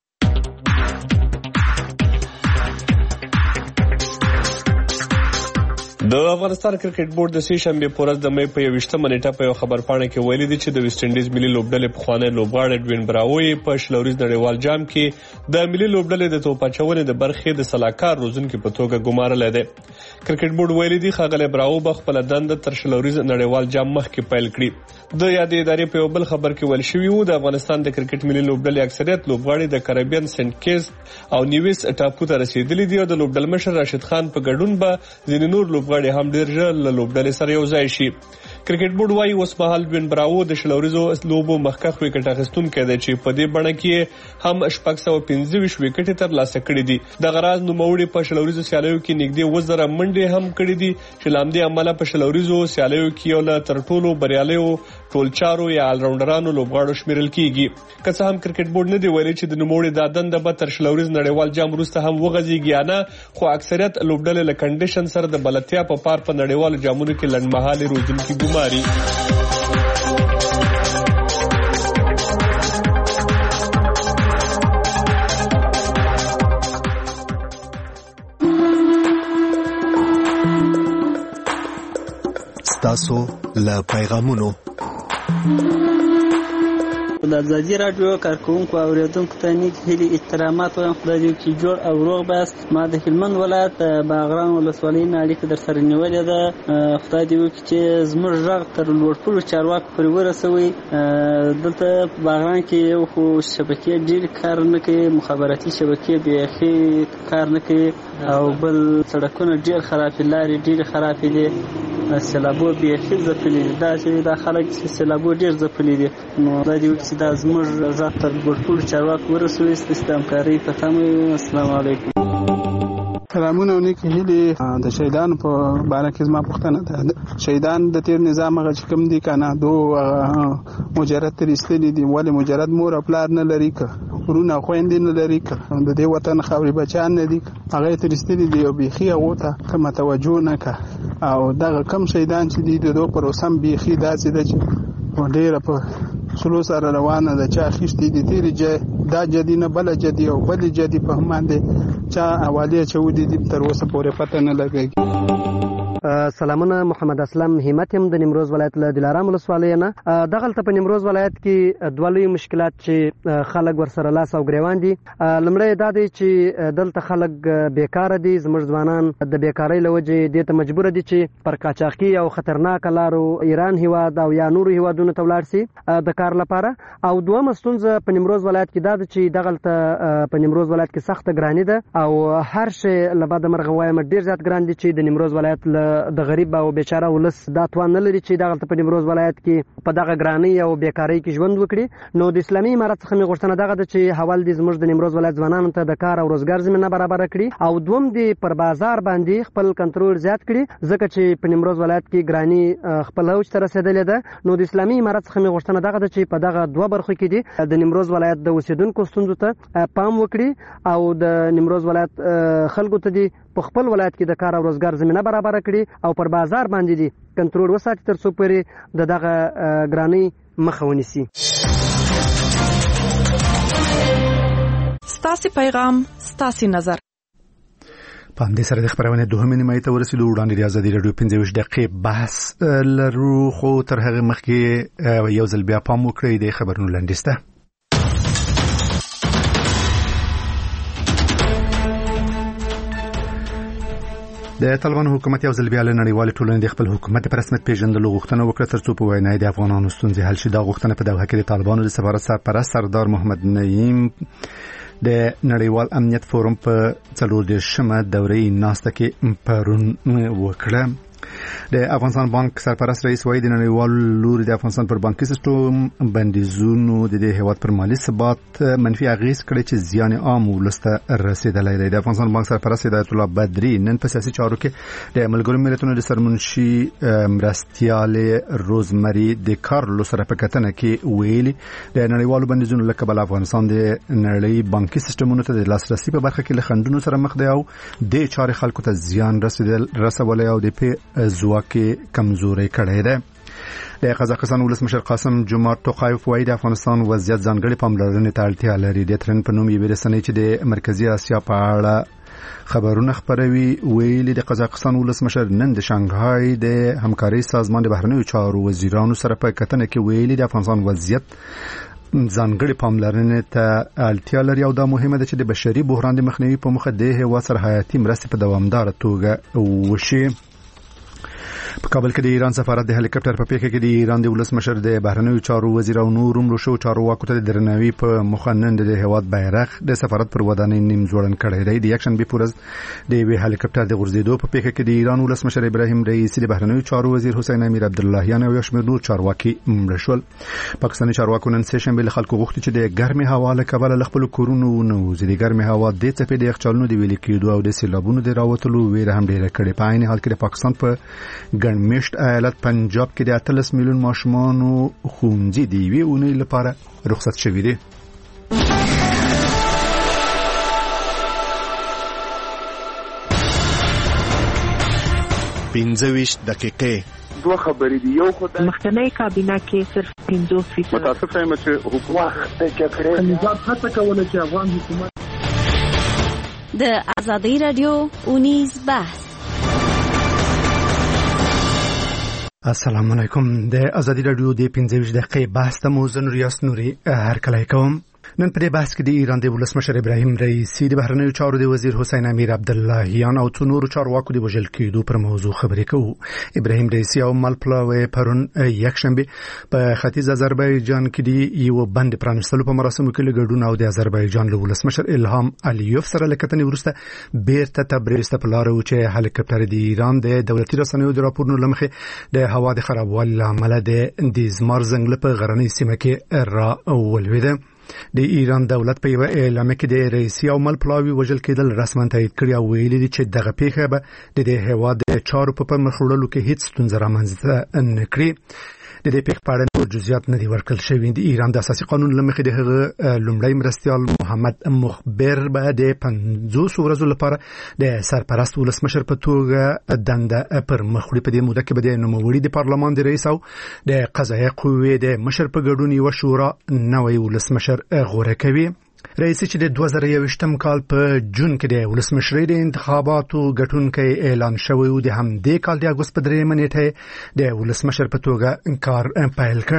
د افغانستان کرکټ بورډ د سې شنبې په ورځ د مې په یوویشتمه نیټه په یو خبرپاڼه کې ویلي دي چې د ویسټ انډیز ملي لوبډلې پخوانی لوبغاړی ډوین براوو په شلوریز نړیوال جام کې د ملي لوبډلې د توپ اچونې د برخې د سلاکار روزونکي په توګه ګمارلی دی. کرکټ بورډ ویلي دي ښاغلی براوو به خپله دنده تر شلوریز نړیوال جام مخکې پیل کړي. د یادې ادارې په یو بل خبر کې ویل شوي وو د افغانستان د کرکټ ملي لوبډلې اکثریت لوبغاړي د کریبین سنټ کیټس او نیویس ټاپو ته رسیدلي دي او د لوبډلمشر راشد خان په ګډون به ځینې نور لوبغاړي هم ډېر ژر له لوبډلې سره یو ځای شي. کرکټ بورډ وايي اوس مهال ډوین براوو د شلوریزو لوبو مخکښ وکټ اخیستونکی دی چې په دې بڼه کې هم شپږ سوه پنځه ویشت وکټې ترلاسه کړي دي. دغه راز نوموړي په شلوریزو سیالیو کې نږدې اووه زره منډې هم کړي دي چې له همدې امله په شلوریزو سیالیو کې یو له تر ټولو بریالیو ټولچارو یا آلراونډرانو لوبغاړو شمیرل کیږي. که څه هم کرکټ بورډ نه دی ویلي چې د نوموړي دا دنده به تر شلوریز نړیوال جام وروسته هم وغځېږي یا نه، خو اکثریت لوبډلې له کنډیشن سره د بلدتیا په پار په نړیوالو جامونو کې لنډمهالې روزونکي ګماري. ستاسو له پیغامونو د ازادي راډیو کارکونکو او اوریدونکو ته نیک هیلې احترامات وایم. خدای دې وکړي جوړ او روغ بست. ما د هلمند ولایت باغران ولسوالۍ نه اړیکه در سره نیولې ده. خدای دې وکړي چې زموږ غږ تر لوړپوړو چارواکو پورې ورسوي. دلته په باغران کې یو خو شبکې ډېرې کار نه کوي، مخابراتي شبکې بیخي کار نه کوي، او بل سړکونه ډېر خراب دي، لارې ډېرې خرابې دي، سیلابو بیخي ځپلي دي. دا چې دا خلک چې سیلابو ډېر ځپلي دي، نو خدای دې وکړي چې دا زموږ غږ تر لوړپوړو چارواکو ورسوي. ستاسو د همکارۍ په تمه یم. السلام علیکم. سلامونه او نیکې هیلې. د شهیدانو په باره کې زما پوښتنه ده. شهیدان د تیر نظام هغه چې کوم دي که نه دو مجرد تر ایستلي دي، ولې مجرد مور او پلار نه لري، که ورونه او خویندې نه لري، که د دې وطن خاورې بچیان نه دي، هغه یې تر ایستلي دي او بیخي هغو ته کومه توجه نه که. او دغه کم شهیدان چې دي د دو پروسه هم بیخي داسې ده چې ډېره په سلو سره روانه ده. چا اخیستې دي تېرې دا جدي نه بله جدي او بلې جدي په هم باندې چا حوالې اچولي دي، تر اوسه پورې پته نه لګېږي. سلامونه، محمد اسلم همت یم د نیمروز ولایت له دلارام ولسوالۍ نه. دغلته په نیمروز ولایت کې دوه لوی مشکلات چې خلک ورسره لاس او ګریوان دي. لومړی دا دی چې دلته خلک بیکاره دي، زموږ ځوانان د بیکارۍ له وجې دې ته مجبوره دي چې پر قاچاقي او خطرناکه لارو ایران هیواد او یا نورو هیوادونو ته ولاړ سي د کار لپاره. او دویمه ستونزه په نیمروز ولایت کې دا ده چې دغلته په نیمروز ولایت کې سخته ګراني ده او هر شی له بده مرغه وایم ډېر زیات ګران دي چې د نیمروز ولایت له د غریب او بیچاره ولس دا توان نه لري چې دغه په نیمروز ولایت کې په دغه ګرانۍ او بیکارۍ کې ژوند وکړي. نو د اسلامي امارت څخه مې غوښتنه دغه ده چې حوال دې زموږ د نیمروز ولایت ځوانانو ته د کار او روزګار زمینه برابر کړي او دوم دې پر بازار باندې خپل کنټرول زیات کړي ځکه چې په نیمروز ولایت کې ګرانۍ خپل اوج ته رسیدلې ده. نو د اسلامي امارت څخه مې غوښتنه دغه ده چې په دغه دوه برخو کې دې د نیمروز ولایت د اوسیدونکو ستونزو ته پام وکړي او د نیمروز ولایت خلکو ته دې په خپل ولایت کې د کار او روزګار زمینه برابر کړي او پر بازار باندې دې کنټرول وساتي تر څو پورې د دغه ګرانۍ مخه ونیسي. ستاسو پیغام ستاسو نظر. په همدې سره د خبرونه دوهمه نیمه ته ورسېدو. وړاندې د ازادي راډیو پنځه ویشت دقیقې بحث لرو خو تر هغه مخکې یو ځل بیا پام وکړئ د خبرونو لنډیز ته. د طالبانو حکومت یو ځل بیا له نړیوالې ټولنې د خپل حکومت په رسمیت پیژندلو غوښتنه وکړه ترڅو په وینا د افغانانو ستونزې حل شي. دا غوښتنه په دوحه کې د طالبانو د سفارت سرپرست سردار محمد نعیم د نړیوال امنیت فورم په څلور دېرشمه دورې ناسته کې پرون وکړه. د افغانستان بانک سرپرست رئیس وایي د نړیوال لوري د افغانستان پر بانکي سیستم بندیزونو د دې هیواد پر مالی ثبات منفي اغیز کړی چې زیان عام ولسته رسیدلی دی. د افغانستان بانک سرپرست هدایت الله بدری نن په سیاسي چارو کې د ملګرو ملتونو د سرمنشي مرستیال روزمری د کارلو سره په کتنه کې ویلي د نړیوالو بندیزونو له کبله افغانستان د نړۍ بانکي سیستمونو ته د لاسرسي په برخه کې له خنډونو سره مخ دی او د چارې خلکو ته زیان رسیدل رسولی او د پی ځواکي کمزوري کړی دی. د قزاقستان ولسمشر قاسم جمعه توقایف وایي د افغانستان وضعیت ځانګړي پاملرنې ته اړتیا لري. د ترن په نوم یوې رسنۍ چې د مرکزی اسیا په اړه خبرونه خپروي ویلي د قزاقستان ولسمشر نن د شانګهای د همکاري سازمان د بهرنیو چارو وزیرانو سره په کتنه کې ویلي د افغانستان وضعیت ځانګړي پاملرنې ته اړتیا لري او دا مهمه ده چې د بشري بحران د مخنیوي په موخه د هیواد سره حیاتي مرستې په دوامداره توګه وشي. په کابل کې د ایران سفارت د هلیکاپټر په پیښه کې د ایران د ولسمشر د بهرنیو چارو وزیر او نور عمر شو چارواکو ته د درناوي په مخنن د هیواد بیرغ د سفارت پر ودانۍ نیم جوړن کړی دی. د یکشن به پورز د وی هلیکاپټر د غورځېدو په پیښه کې د ایران ولسمشر ابراهیم رئیسی د بهرنیو چارو وزیر حسین امیر عبداللهیان او یشمیر نور چارواکي مړ شول. پاکستاني چارواکو نن سه شنبه خلکو غوښتي چې د ګرمي هوا له کبله له خپل کورونو نوځي. د ګرمي هوا د څپې د یخچالونو د ویلي کېدو او د سیلابونو د راوتلو ویره هم ډیره کړې. په عین حال کې د پاکستان په ګڼمشت ایالت پنجاب کې د اتلس میلیون ماشومانو ښوونځي د یوې اونۍ لپاره رخصت شوي دي. پنځه ویشت دقیقې دوه خبرې دي. یو خدای مخکنی کابینه کې صرف پنځوس فیصد متاسف یم چې حکومت د جګړې نظام هڅه کوله چې افغان حکومت د ازادي رادیو اونیز بحث. السلام علیکم. د ازادي رادیو د پنځه ویشت دقیقې بحث ته مو زه ریاست نوري هرکلی کوم. نن په دې بحث کې د ایران د ولسمشر ابراهیم رئیسی د بهرنیو چارو د وزیر حسین امیر عبداللهیان او څو نورو چارواکو د وژل کېدو پر موضوع خبرې کوو. ابراهیم رئیسی او ملپلاوی پرون یکشنبه په ختیځ آذربایجان کې د یو بند پرانستلو په مراسمو کې لګډون او د آذربایجان له ولسمشر الهام علیوف سره لکتنې ورسته بیرته تبریز ته پلار او چې هلیکاپټر د ایران د دولتي رسنیو د راپورونو لمخې د هوا د خرابوالي لامل د دیزمار زنګل په غرنۍ سیمه کې را ولوېده. د ایران دولت په یو اعلامیه کې د رئیسی او ملپلاوی وژل کېدل رسماً تایید کړی او ویلي دي چې دغه پیښه به د دې هیواد د چارو په پرمخ وړلو کې هیڅ ستونزه رامنځته نه کړي. د دې پیښې په اړه نور جزئیات نه دي ورکړل شوي. د ایران د اساسي قانون له مخې د هغه لومړی مرستیال محمد مخبر به د پنځوس ورځو لپاره د سرپرست ولسمشر په توګه دنده پر مخ وړي. په دې موده کې به د نوموړي د پارلمان د رئیس او د قضایي قوې د مشر په ګډون یوه شورا نوی ولسمشر غوره کوي. رئیس چې د دوه زره یوویشتم کال په جون کې د ولسمشرۍ د انتخاباتو ګټونکی اعلان شوی و، د همدې کال د اګوست په درېیمه نیټه د ولسمشر په توګه کار پیل کړ.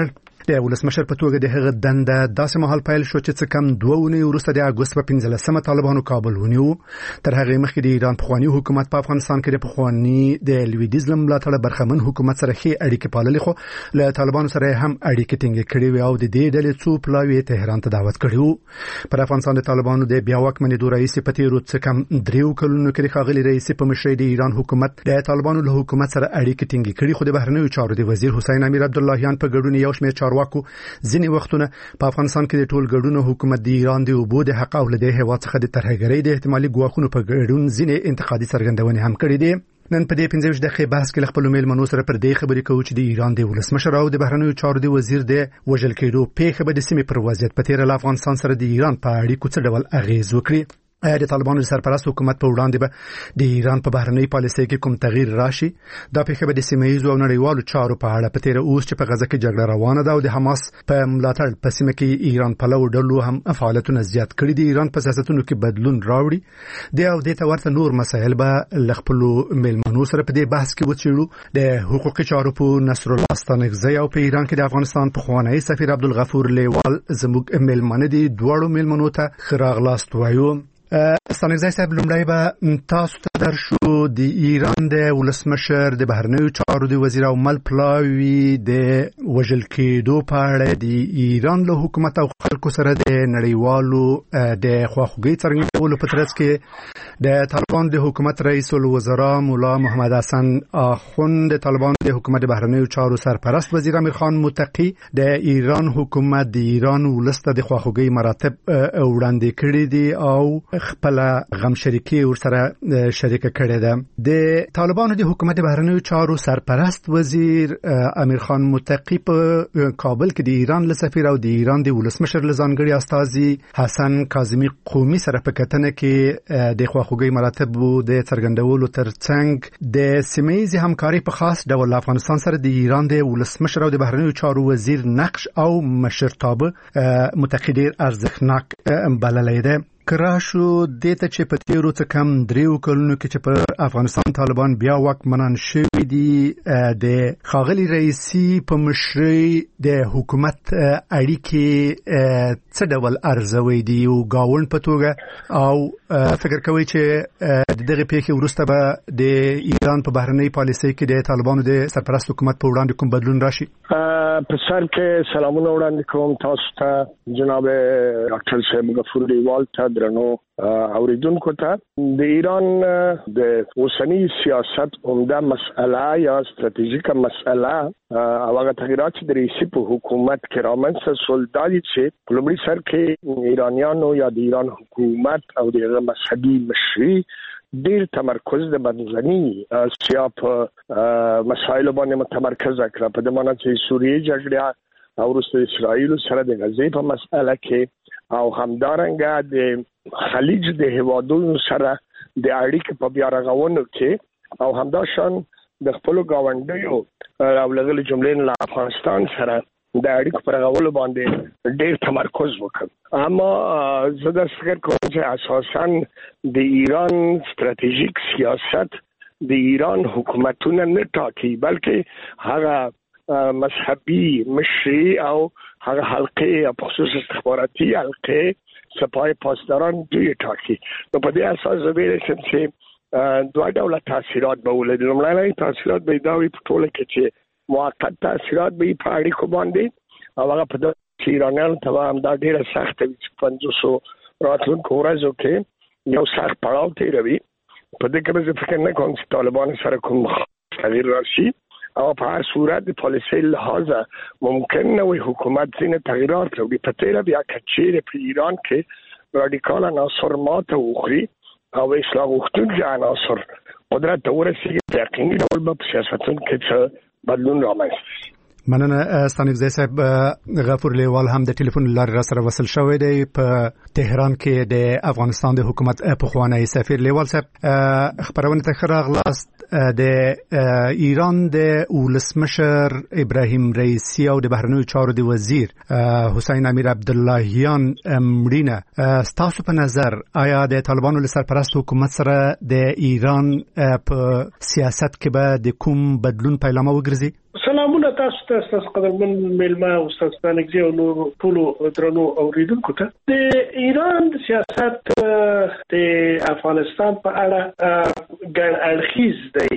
د ولسمشر په توګه د هغه دنده داسې مهال پیل شو چې څه کم دوه اونۍ وروسته د اګوست په پنځلسمه طالبانو کابل ونیو. تر هغه مخکې د ایران پخوانی حکومت په افغانستان کې د پخوانی د لویدیځ له ملاتړه برخمن حکومت سره ښې اړیکې پاللې، خو له طالبانو سره هم اړیکې ټینګې کړې وې او د دې ډلې څو پلاوی تهران ته دعوت کړی و. پر افغانستان د طالبانو د بیا واکمنېدو رئیس په تیرو څه کم دریو کلونو کې د ښاغلي رئیس په مشرۍ د ایران حکومت د طالبانو له حکومت سره اړیکې ټینګې کړې، خو د بهرنیو چارو د وزیر حسین امیر عبداللهیان په ګډون یو شمېر چارواکو ځینې وختونه په افغانستان کې د ټول ګډون حکومت د ایران د اوبو د حق او له دې هېواد څخه د ترهګرۍ د احتمالي ګواښونو په ګډون ځینې انتقادي څرګندونې هم کړې دي. نن په دې پنځه ویشت دقیقې بحث کې خپل میلمنو سره پر دې خبرې کوو چې د ایران د ولسمشر او د بهرنیو چارو د وزیر د وژل کېدو پیښه به د سیمې پر وضعیت په تېره له افغانستان سره د ایران په اړیکو څه ډول اغېز وکړي. آیا د طالبانو د سرپرست حکومت په وړاندې به د ایران په بهرنۍ پالیسۍ کې کوم تغییر راشي؟ دا پیښه به د سیمه ییزو او نړیوالو چارو په اړه په تېره اوس چې په غزه کې جګړه روانه ده او د حماس په ملاتړ په سیمه کې ایران پلو ډلو هم فعالیتونه زیات کړي دي، ایران په سیاستونو کې بدلون راوړي دی او دې ته ورته نور مسایل به له خپلو میلمنو سره په دې بحث کې وڅېړو. د حقوقي چارو په نصر الله ستانکزی او په ایران کې د افغانستان پخوانی سفیر عبدالغفور لیوال زموږ میلمانه دي. دواړو میلمنو ته ښه راغلاست وایو. ستانکزی صاحب، لومړی به تاسو ته درشو د ایران د ولسمشر د بهرنیو چارو د وزیر او مل پلاوی د وژل کېدو په اړه د ایران له حکومت او خلکو سره د نړیوالو د خواخوږۍ څرګندولو په ترڅ کې د طالبانو د حکومت رئیس الوزرا مولا محمد حسن آخوند، د طالبانو د حکومت د بهرنیو چارو سرپرست وزیر امیر خان متقی د ایران حکومت د ایران ولس ته د خواخوږۍ مراتب وړاندې کړي دي او خپل غم شریکي ورسره شریک کړي ده. د طالبانو د حکومت بهرنیو چارو سرپرست وزیر امیر خان متقی په کابل کې د ایران له سفیر او د ایران د ولسمشر له ځانګړي استازي حسن کاظمي قومي سره په کتنه کې د خواخوږۍ مراتبو د څرګندولو ترڅنګ د سیمه ییزې همکارۍ په خاص ډول افغانستان سره د ایران د ولسمشر او د بهرنیو چارو وزیر نقش او مشرتابه متقی ډیر ارزښتناک بللی ده. کراشو دیته چې په تیرو څه کم دریو کلونو کې چې په افغانستان طالبان بیا واکمنان شوي دي، د ښاغلي رئیسي په مشرۍ د حکومت اړیکې څه ډول ارزوي دي او ګاونډ په توګه، او فکر کوي چې د دغه پیښې وروسته به د ایران په بهرنۍ پالیسۍ کې د طالبانو د سرپرست حکومت په وړاندې کوم بدلون راشي؟ په سر کې سلامونه وړاندې کوم تاسو ته جناب ډاکټر صاحب غفور لیوال ته، درنو اوریدونکو ته. د ایران د اوسنی سیاست عمده مسئله یا ستراتیژیکه مسئله او هغه تغیرات چې د رئیسي په حکومت کې رامنځته شول دا دي چې په لومړي سر کې ایرانیانو یا د ایران حکومت او د هغه مذهبي مشري ډیر تمرکز د منځني اسیا په مسایلو باندې متمرکز کړ، په دې معنی چې سوریې جګړه او وروسته اسرائیل سره د غزې په مسأله کې او همدارنګه د خلیج د هیوادونو سره د اړیکې په بیا رغونو کې او همداشان د خپل گاونډیو او لغړي جملې له افغانستان سره د اړیکو پر رغولو باندې ډیر تمرکز وکړ. اما زه د فکر کوم چې اساساً د ایران ستراتیژیک سیاست د ایران حکومتونه نه ټاکي، بلکې هغه مذهبي مشري او هغه حلقې په خصوص استخباراتي حلقې سپای پاسداران دوی ټاکي. نو په دې اساس زه ویل شم چې دوه ډوله تاثیرات به ولري. لومړنی تاثیرات به دا وي په ټوله کې چې موقت تاثیرات به په اړیکو باندې او هغه په دغه ایرانیانو ته هم دا ډیره سخته وي چې پنځوسو راتلونکو ورځو کې یو سخت پړاو تېروي. په دې کې زه فکر نه کوم چې طالبان سره کوم تغییر راشي او په هر صورت د پالیسۍ لحاظه ممکن نه وي حکومت ځینې تغییرات راوړي. په تېره بیا که چیرې په ایران کې رادیکال عناصر ماته وخوري او اصلاح غوښتونکي عناصر قدرت ته ورسېږي، په یقیني ډول به په سیاستونو کې څه بدلون رامنځته شي. مننه ستانکزی صاحب. غفور لیوال هم د ټلیفون لارې را سره وصل شوی دی په تهران کې د افغانستان د حکومت پخوانی سفیر. لیوال صاحب، خبرونه ته ښه راغلاست. د ایران د ولسمشر ابراهیم رئیسی او د بهرنیو چارو د وزیر حسین امیر عبداللهیان مړینه ستاسو په نظر آیا د طالبانو له سرپرست حکومت سره د ایران په سیاست کې به د کوم بدلون پیلامه وګرځي؟ سلام سلامونه تاسو ته تاسو قدرمن میلمه او تاسو ته نږدې او نور ټول درنو اوریدونکو ته د ایران سیاست د افغانستان په اړه ګڼ اړخیز دی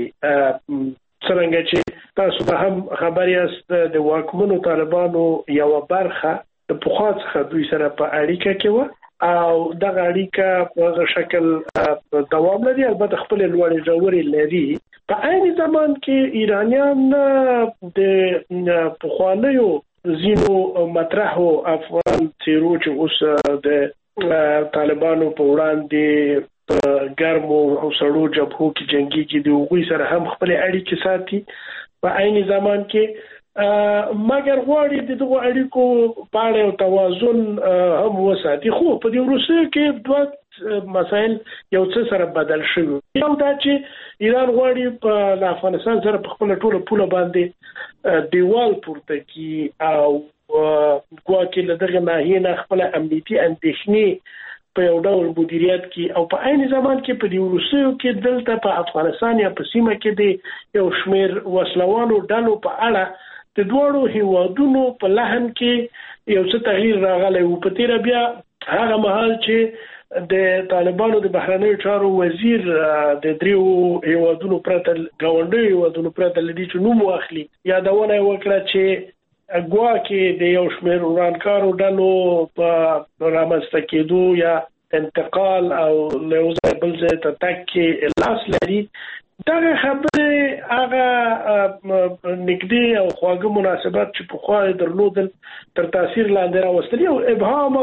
څنګه چې تاسو به هم خبر یاست د واکمنو طالبانو یو برخه د پخوا څخه دوی سره په اړیکه کې و او دغه اړیکه په شکل دوام لري البته خپل لوړې ژورې لري په عین زمان کې ایرانیان د پخوانیو زینو مطرحو افغان تیرو چې اوس د طالبانو په وړاندې ګرمو او سړو جبهو کې جنگي کې د وګړي سره هم خپل اړیکې ساتي په عین زمان کې مګر غواړي د دغه اړیکو په اړه توازن هم وساتي خو په دې وروسته کې دوه مسایل یو څه سره بدل شوي یو دا چې ایران غواړي په افغانستان سره په خپل ټوله پوله باندې دیوال پورته کی او ګواکې له دغه ناحیې نه خپل امنیتي اندېښنې په یو ډول مدیریت کې او په عین زمان کې په دې وروسته کې دلته په افغانستان یا په سیمه کې د یو شمېر وسلوالو ډلو په اړه د دوړو هیوادونو په لحن کې یو څه تغییر راغلی و په تیر بیا هغه مهال چې د طالبانو د بهرنیو چارو وزیر د دریو هیوادونو پرته ګاونډیو هیوادونو پرته لدی چې نوم واخلي یادونه وکړه چې ګواکې د یو شمېر ورانکارو ډلو په رامنځته کېدو یا انتقال او له یو ځای بل ځای ته تګ کې لاس لري دغه خبره هغه نږدې او خواږه مناسبات چې په خوا درلودل تر تاثیر لاندې راوستل او ابهام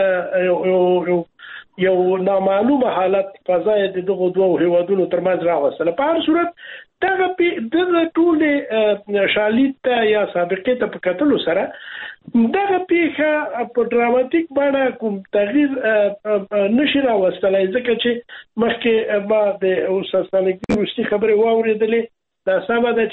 او یو نامعلومه حالت فضای د دغه دوه هیوادونو ترمنځ راوستل په هر صورت دغه د ټول شالیت یا سابقې ته په کتلو سره دغه پیښه په ډراماتیک بڼه کوم تغییر نشي راوستلای ځکه چې مخکې ما د اوساسانګي روسي خبره واوریدلې دا سمه ده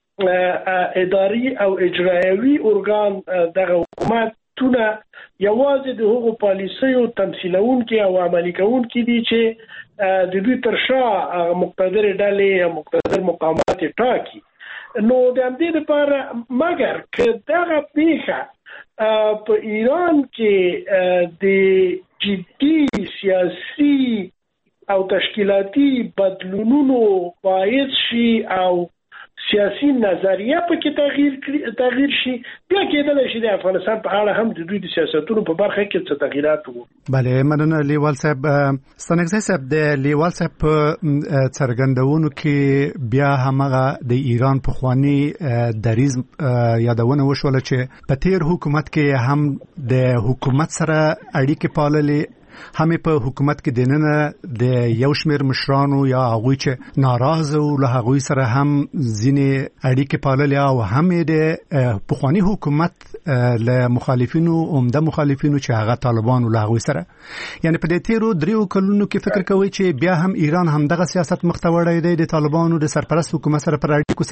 چې اداري او اجرایوي ارګان دغه حکومت تونه یوازې د هغو پالیسیو تمثیلونکي او عملي کوونکي دي چې د دوی تر شا مقتدر ډلې او مقتدر مقامات ټاکي نو د همدې لپاره مګر که دغه پیښه په ایران کې د جدي سیاسي او تشکیلاتي بدلونونو باعث شي او سیاسي نظریه په کې تغییر تغییر شي بیا کېدل شي د افغانستان په اړه هم د دوی د سیاستونو په برخه کې څه تغیرات وو. بله مننه لیوال صاحب ستنګزی صاحب د لیوال صاحب څرګندونو کې بیا همغه د ایران په خواني دریز یادونه وشول چې په تیر حکومت کې هم د حکومت سره اړیکې پاللې هم په حکومت کې دننه د یو شمېر مشرانو یا هغوی چې ناراضه او له هغوی سره هم ځینې اړیکې پاللې او هم د پخوانی حکومت له مخالفینو عمده مخالفینو چې هغه طالبانو له هغوی سره یعنی په دې تیرو دریو کلونو کې فکر کوي چې بیا هم ایران هم دغه سیاست مختوړی دی د طالبانو د سرپرست حکومت سره پر اړیکو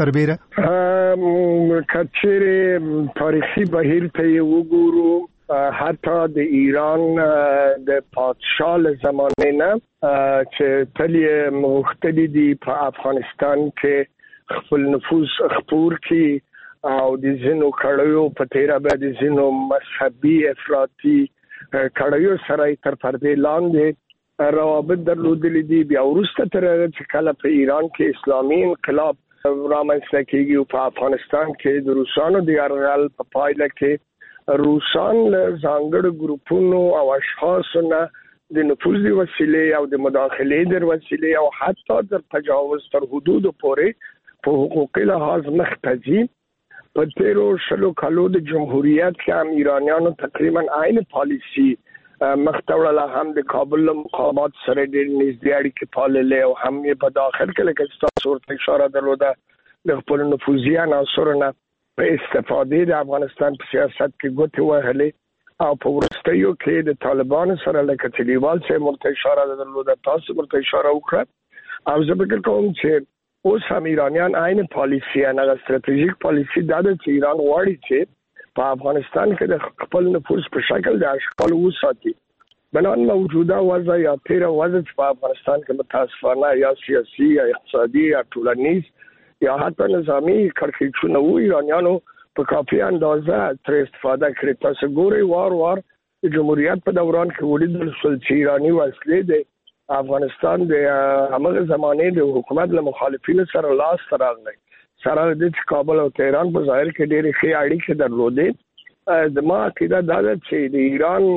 سربېره کچېره تاریخي بهیر ته وګورو حتی د ایران د پادشاه زمانه نه چې تلی مختلف دي په افغانستان کې خپل نفوذ خپور کی او د زینو کړیو په تیرا به د زینو مذهبي افراطي کړیو سره تر پردې لاندې روابط درلودل دي بیا ورسته تر چې کله په ایران کې اسلامي انقلاب رامنځته کیږي په افغانستان کې د روسانو د یرغل په پایله کې روسان له ځانګړو ګروپونو او اشخاصو نه د نفوذ د وسیلې او د مداخلې د وسیلې او حتی د تجاوز تر حدود پورې په حقوقي لحاظ مختزي په تیرو شلو کالو د جمهوریت کې هم ایرانیانو تقریبا عین پالیسی مختوړه هم د کابل مقامات سره د نږدې اړیکې پاللې او هم یې په داخل کې لکه تاسو ورته اشاره درلوده د خپل نفوذي عناصرو په استفاده د افغانستان په سیاست کې ګوتې وهلې او په وروستیو کې د طالبانو سره لکه تلیوال چې مرته اشاره درلوده تاسو مرته اشاره وکړه او زه فکر کوم چې اوس هم ایرانیان عین پالیسی نه استراتیژیک پالیسی دا د ایران غواړي چې په افغانستان کې د خپل نفوذ په شکل د اشکال وساتي بنان موجوده وضع یا تیر وضع په افغانستان کې متاسفانه یا سیاسي یا اقتصادي یا ټولنیز یا حتی نظامی کړکېچونه وو ایرانیانو په کافي اندازه تر استفاده کړې. تاسو ګورئ وار وار د جمهوریت په دوران کې ولیدل شول چې ایرانی وسلې د افغانستان د هغه زمانې د حکومت له مخالفینو سره لاس راغلی سره د کابل او تهران په ظاهر کې ډېرې ښې اړیکې درلودې. د ما عقیده دا ده چې د ایران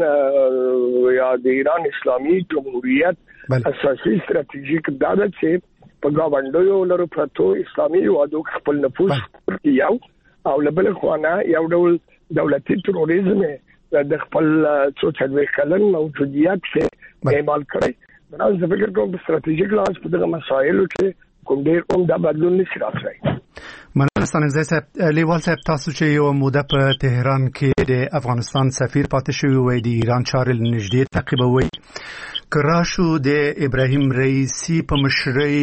یا د ایران اسلامي جمهوریت اساسي ستراتیژیک دا ده چې په گاونډیو لرو پرتو اسلامي هیوادو خپل نفوذ یو او لبل خوانه یو ډول دولتي تروریزم د خپل څو څلوېښت کلن موجودیت کې اعمال کړی. دا زه فکر کوم په ستراتیژیک لحاظ په دغه مسایلو کې کوم ډېر عمده بدلون نشي راتلی. مننه ستانکزی صاحب. لیوال صاحب تاسو چې یو موده په تهران کې د افغانستان سفیر پاتې شوی وای د ایران چارې نږدې تعقیبوي کراشو د ابراهیم رئیسی په مشرۍ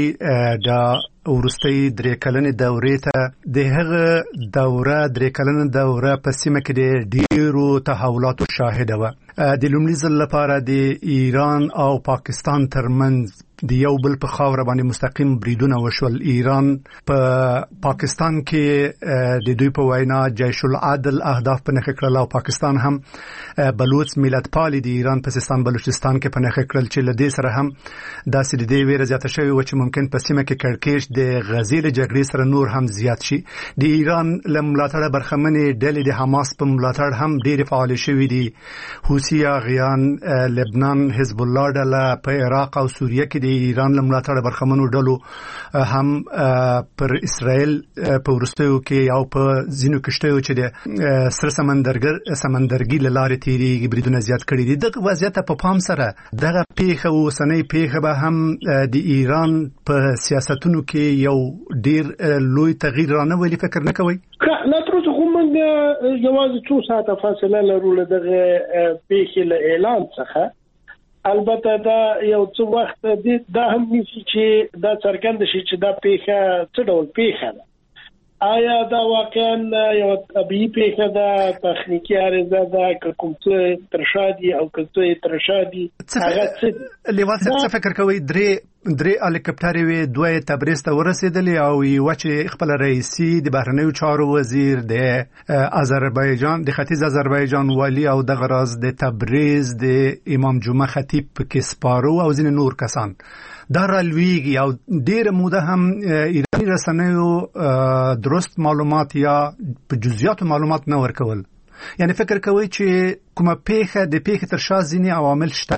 د ورستۍ درې کلنې دورې ته د هغه دوره درې کلنې دوره په سیمه کې د ډیرو تحولاتو شاهده و. د لومړي ځل لپاره د ایران او پاکستان ترمنځ د یو بل په خاور باندې مستقیم بریدونه وشول. ایران په پاکستان کې د دوی په وینا جیش العدل اهداف په نخښه کړل او پاکستان هم بلوچ ملت پالي د ایران په سیستان بلوچستان کې په نخښه کړل چې لدې سره هم داسې د دې ویره زیاته شوی و چې ممکن په سیمه کې کړکېچ د غزې له جګړې سره نور هم زیات شي. د ایران له ملاتړه برخمنې ډلې د حماس په ملاتړ هم ډېرې فعال شوي دي. حوثي غیان لبنان حزب الله ډله په عراق او سوریه کې د ایران له ملاتړه برخمنو ډلو هم پر اسرائیل په ورستیو کې او په ځینو کشتیو چې د سر سمندرګر سمندرګي له لارې تیریږي بریدونه زیات کړي دي. دغه وضعیت په پام سره دغه پیښه اوسنۍ پیښه به هم د ایران په سیاستونو کې یو ډیر لوی تغییر رانه فکر نه کوي؟ لا تر اوسه خو موږ یوازې څو ساعته فاصله لرو له دغه پیښې له اعلان څخه. البته دا یو څو وخت دا هم نشي چې دا څرګند شي چې دا پیښه څه ډول پیښه ده. آیا دا واقعا یو طبيعي پیښه ده، تخنیکی عارضه ده، که کوم څه ترشادي او که څه ترشادي؟ هغه څه لیوال څه فکر کوي؟ درې درې هلیکاپټر وی دوه تبریز ته ورسېدل او یو چې خپل رئیسي د بهرنیو چارو وزیر د آذربایجان د ختیځ آذربایجان والی او د غراز د تبریز د امام جمعه خطیب کې سپارو او ځین نور کسان دا رالویږي او ډېر موده هم ایرانی رسنیو درست معلومات یا په جزئیات معلومات نه ورکول. یعنی فکر کوي چې کومه پیښه د پیښې تر شا ځینې عوامل شته؟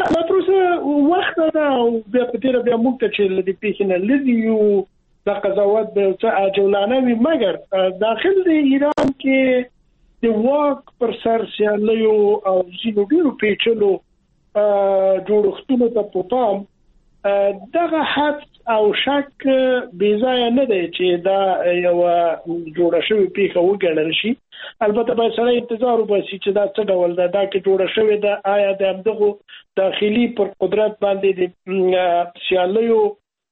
وخت دا بیا په تیر بیا موږ ته چې د پیښې نه لدی یو د قضاوت به څه عاجلانه وي، مګر داخل د ایران کې د واک پر سر سیالیو او ځینو ډیرو پیچلو جوړښتونو ته په پام دغه حد او شک بې ځایه نه دی چې دا یو جوړه شوې پیښه وګڼل شي. البته باید سره انتظار وباسي چې دا څه ډول ده، دا کې جوړه شوې ده آیا د همدغو داخلي پر قدرت باندې د سیالیو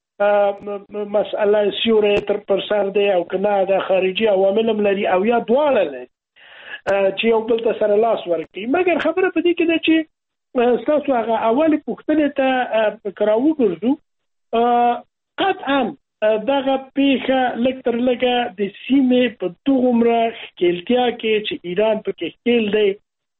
مسئله سیوری تر پر سر دی او که نه د خارجي عوامل هم لري او یا دواړه لري چې یو بل ته سره لاس ورکړي. مګر خبره په دې کې ده چې ستاسو هغه اولې پوښتنې ته که راوګرځو، قطعا دغه پیښه لږ تر لږه د سیمې په دومره ښکېلتیا کې چې ایران پکې ښکېل دی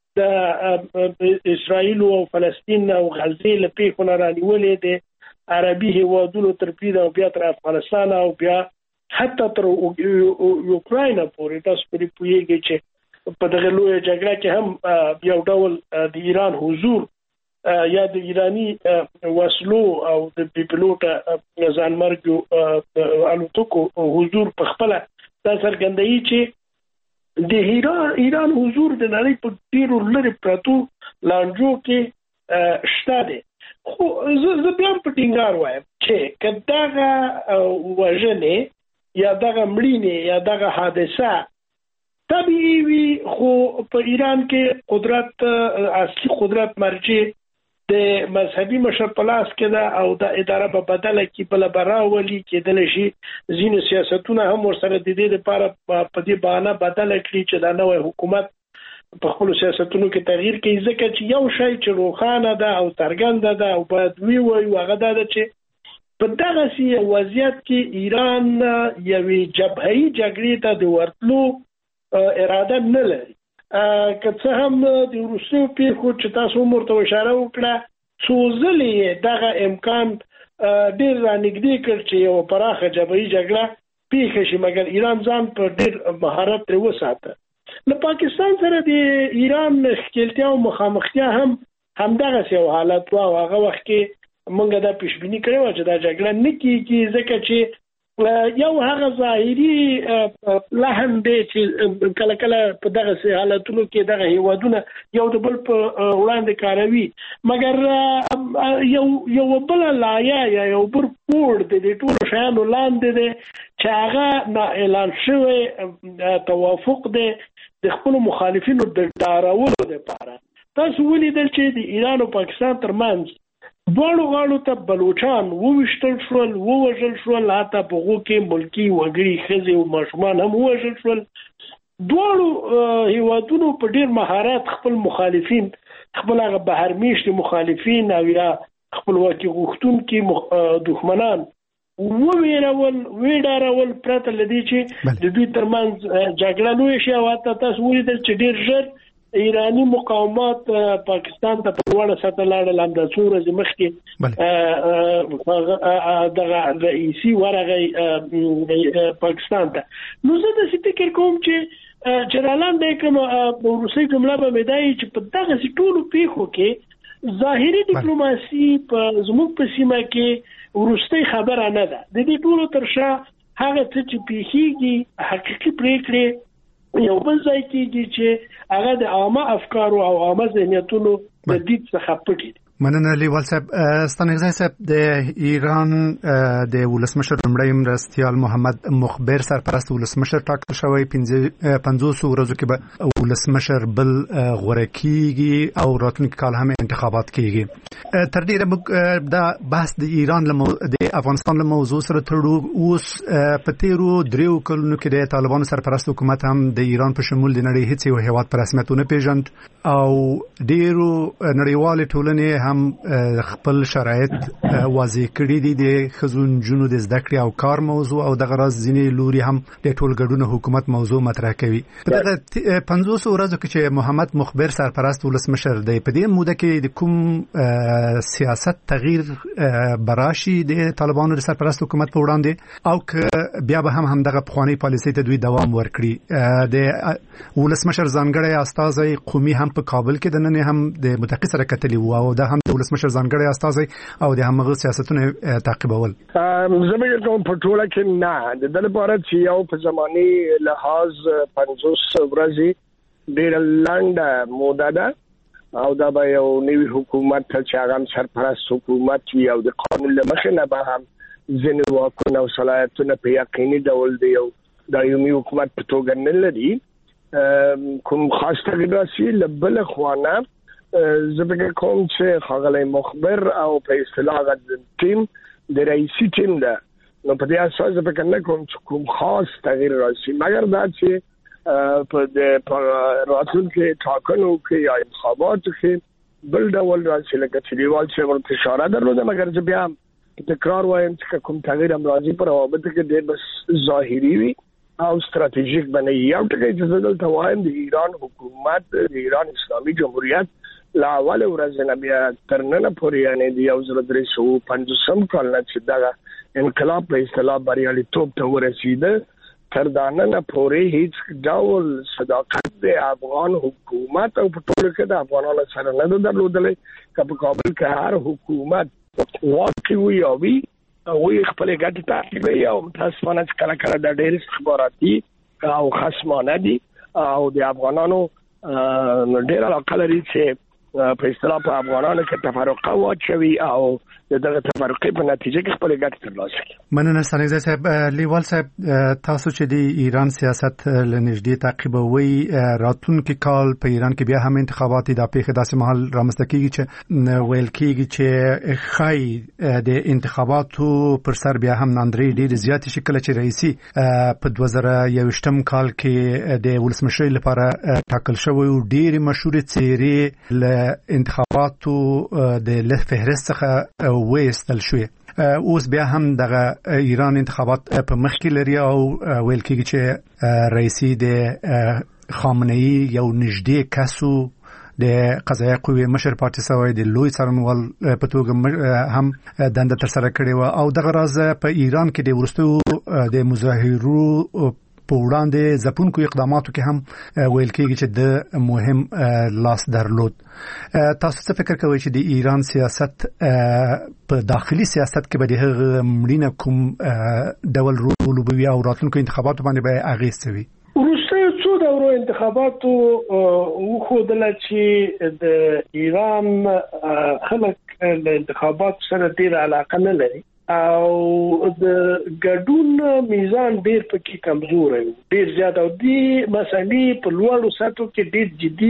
د اسرائیل او فلسطین او غزې له پیښو نه رانیولې دی، عربي هیوادونو تر برید او بیا تر افغانستان او بیا حتی تر یوکراین پورې. تاسو پرې پوهېږئ چې په دغه لویه جګړه کې هم یو ډول د ایران حضور یا د ایرانی وسلو او د پیپلوټه ځانمرګو الوتکو حضور په خپل دا څرګندوي چې د ایران ایران حضور د نړۍ په ډیرو لرې پرتو لانجو کې شته دی. خو زه بیا په ټینګار وایم چې که دغه وژنې یا دغه مړینې یا دغه حادثه طبیعي وي، خو په ایران کې قدرت اصلي قدرت مرجع د مذهبي مشر په لاس کې ده او د اداره په بدله کې بل براولي کېدل شي. ځینو سیاستونه هم ورسره د دې لپاره په دې بهانه بدله کړي چې دا نوې حکومت په خپل سیاستونو کې تغییر کوي، ځکه چې یو شی چې روښانه ده او څرګنده ده او باید وی وایو هغه دا ده چې په دغه سي وضعیت کې ایران یوې جبههي جګړې ته د ورتلو اراده نه لري. که څه هم د وروستیو پیښو چې تاسو مرته اشاره وکړه څو ځلې دغه امکان ډېر رانږدې کړ چې یو پراخه جبههي جګړه پیښه شي، مګر ایران ځان په ډېر مهارت ترې وساته. له پاکستان سره د ایران ښکېلتیا او مخامختیا هم همدغسې یو حالت و او هغه وخت کې موږ دا پیشبیني کړې وه چې دا جګړه نه کېږي، ځکه چې یو هغه ظاهري لحن دی چې کله کله په دغسې حالتونو کې دغه هیوادونه یو د بل په وړاندې کاروي، مګر یو یو بله لایه یا یو بل پوړ د دې ټولو شیانو لاندې دی چې هغه نا اعلان شوی توافق دی د خپلو مخالفینو د ډارولو دپاره. تاسو ولیدل چې د ایران او پاکستان ترمنځ دواړو غاړو ته بلوچان وویشتل شول، ووژل شول، حتی په هغو کې ملکي وګړي ښځې او ماشومان هم ووژل شول. دواړو هیوادونو په ډېر مهارت خپل مخالفین، خپل هغه بهرمیشتي مخالفین او یا خپلواکي غوښتونکي دښمنان وویرول، ویډارول، پرته له دې چې د دوی ترمنځ جګړه لویه شي. او حتی تاسو ولیدل چې ډېر ژر ایرانی مقاومات پاکستان ته په لوړه سطح لاړل. همدا څو ورځې مخکې دغه رئیسي ورغی پاکستان ته. نو زه داسې فکر کوم چې چې رالاندی کوم په وروستۍ جمله به مې دا وي چې په دغسې ټولو پیښو کې ظاهري ډیپلوماسي په زموږ په سیمه کې وروستۍ خبره نه ده. د دې ټولو تر شا هغه څه چې پیښیږي حقیقي پرېکړې یو بل ځای کېږي چې هغه د عامه افکارو او عامه ذهنیتونو د دید څخه پټي دي. مننه لیوال صاحب. ستانګزی صاحب، د ایران د ولسمشر لومړی مرستیال محمد مخبر سرپرست ولسمشر ټاکل شوی. پنځوس ورځو کې به ولسمشر بل غوره کیږي او راتلونکي کال هم انتخابات کیږي. تر ډیره موږ دا بحث د ایران د افغانستان له موضوع سره تړو. اوس په تیرو دریو کلونو کې د طالبانو سرپرست حکومت هم د ایران په شمول د نړۍ هیڅ یو هیواد په رسمیت ونه پیژند او ډیرو نړیوالې ټولنې هم خپل شرایط واضح کړي دي د ښځو نجونو د زده کړې او کار موضوع او دغه راز ځینې لوري هم د ټولګډون حکومت موضوع مطرح کوي. په دغه پنځوس ورځو کې چې محمد مخبر سرپرست ولسمشر دی، په دې موده کې د کوم سیاست تغییر براشي د طالبانو د سرپرست حکومت په وړاندې او که بیا به هم همدغه پخوانۍ پالیسۍ ته دوی دوام ورکړي؟ د ولسمشر ځانګړی استازی قومي هم په کابل کې د نن هم د متقي سره کتلي وو او دا هم د ولسمشر ځانګړی استازی او د همغه سیاستونه تعقیبول. زه به کوم په ټوله کې نه د دې لپاره چې یو په زماني لحاظ پنځوس ورځې ډېر لنډه موده ده او دا به یو نوی حکومت چې هغه سرپرست حکومت وي او د قانون له مخې نه به هم ځینې واکونه او صلاحیتونه په یقیني ډول د یو دایمي حکومت په توګه نه لري. کوم خاص تغییر راسي له بله خوا زه فکر کوم چې ښاغلی مخبر او په اصطلاح هغه ټیم د رئیسي ټیم ده، نو په دې اساس زه فکر نه کوم چې کوم خاص تغییر راشي، مګر دا چې په د راتلونکي ټاکنو کې یا انتخاباتو کې بل ډول راشي. لکه چې دیوال چې ورته اشاره درلوده، مګر زه بیا تکرار وایم چې کوم تغییر هم راځي په روابطو کې ډېر بس ظاهري وي او ستراتیژیک بنه. یو ټکی چې زه دلته وایم د ایران حکومت د ایران اسلامي جمهوریت لا اول ورځ نه بیا تر نن پورې یعنې د یو زر درې سوه پنځوسم کال نه چې دغه انقلاب په اصطلاح بریالیتوب ته ورسېده تر دا نن پورې هیڅ ډول صداقت د افغان حکومت او په ټولو کې د افغانانو سره نه ده درلودلی. که په کابل کې هر حکومت واقع وي او وي هغوی خپلې ګټې تعقیبوي او متاسفانه چې کله کله دا ډېر استخباراتي او خصمانه دي او د افغانانو ډېر علاقه لري چې په اصطلاح په افغانانو کې تفرقه واچوي او دغه تفرقې په نتیجه کې خپل ګټې ترلاسه کړي. مننه ستانګزی صاحب. لیوال صاحب، تاسو چې د ایران سیاست له نږدې تعقیبوي، راتلونکي کال په ایران کې بیا هم انتخابات دا پیښه داسې مهال رامنځته کیږي چې ویل کیږي چې ښایي د انتخاباتو پر سر بیا هم ناندرۍ ډېرې زیاتې شي، کله چې رئیسي په دوه زره یوویشتم کال کې د ولسمشرۍ لپاره ټاکل شوی او ډېرې مشهورې څېرې له انتخاباتو د فهرست څخه وایستل شوې. اوس بیا هم د ایران انتخابات په مخ کې لري او ویل کېږي چې رئیسي د خامنه ای یو نږدې کسو د قضایه قوې مشر پاتې شوی د لوی څارنوال په توګه هم دنده ترسره کړې و او دغه راز په ایران کې د وروستیو د مظاهرو په وړاندې ځپونکو اقداماتو کې هم ویل کېږي چې د مهم لاس درلود. تاسو څه فکر کوئ چې د ایران سیاست په داخلي سیاست کې به د هغه مړینه کوم ډول رول وبوي او راتلونکو انتخاباتو باندې به اغېز کوي؟ وروسته څو دورو انتخاباتو وښودل چې د ایران خلک له انتخاباتو سره ډېره علاقه نه لري او د ګډون میزان ډېر پکې کمزور دی، ډېر زیات او دی مسلې په لوړو سطحو کې ډېر جدي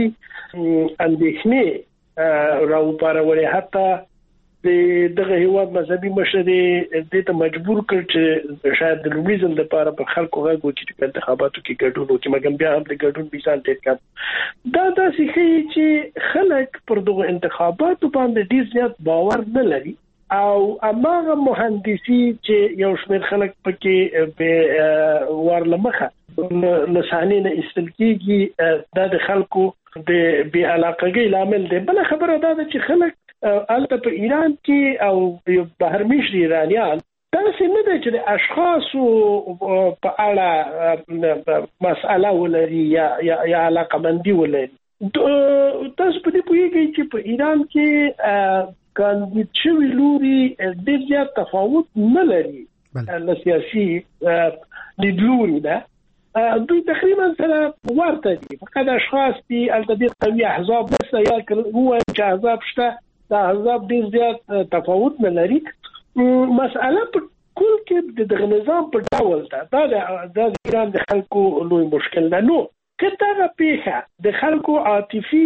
اندېښنې راوپارولې. حتی د دغه هیواد مذهبي مشر دې ته مجبور کړ چې شاید د لومړي ځل لپاره په خلکو غږ وکړي چې انتخاباتو کې ګډون وکړي، مګر بیا هم د ګډون میزان ډېر کم. دا داسې ښیي چې خلک پر دغه انتخاباتو باندې ډېر زیات باور نه لري او اماغه مهندسي چې یو شمېر خلک پکې به ورلمخه لسانې نه استل کېږي دا د خلکو د بې علاقګۍ لامل دی. بله خبره دا ده چې خلک البته په ایران کې او یو بهرمېشتي ایرانیان داسې نه ده چې د اشخاصو په اړه مسأله ولري یا یا علاقمندي ولري. تاسو په دې پوهیږئ چې په ایران کې کاندید شوي لوري ډېر زیات تفاوت نه لري له سیاسي لیدلوري ده، دوی تقریبا سره ورته دي، فقط اشخاص دي البته ډېر قوي احزاب نشته یا هو چې احزاب شته دا احزاب ډېر زیات تفاوت نه لري. مسأله په کل کې د دغه نظام په ډول ده دا د ایران د خلکو لوی مشکل ده. نو که دغه پیښه د خلکو عاطفي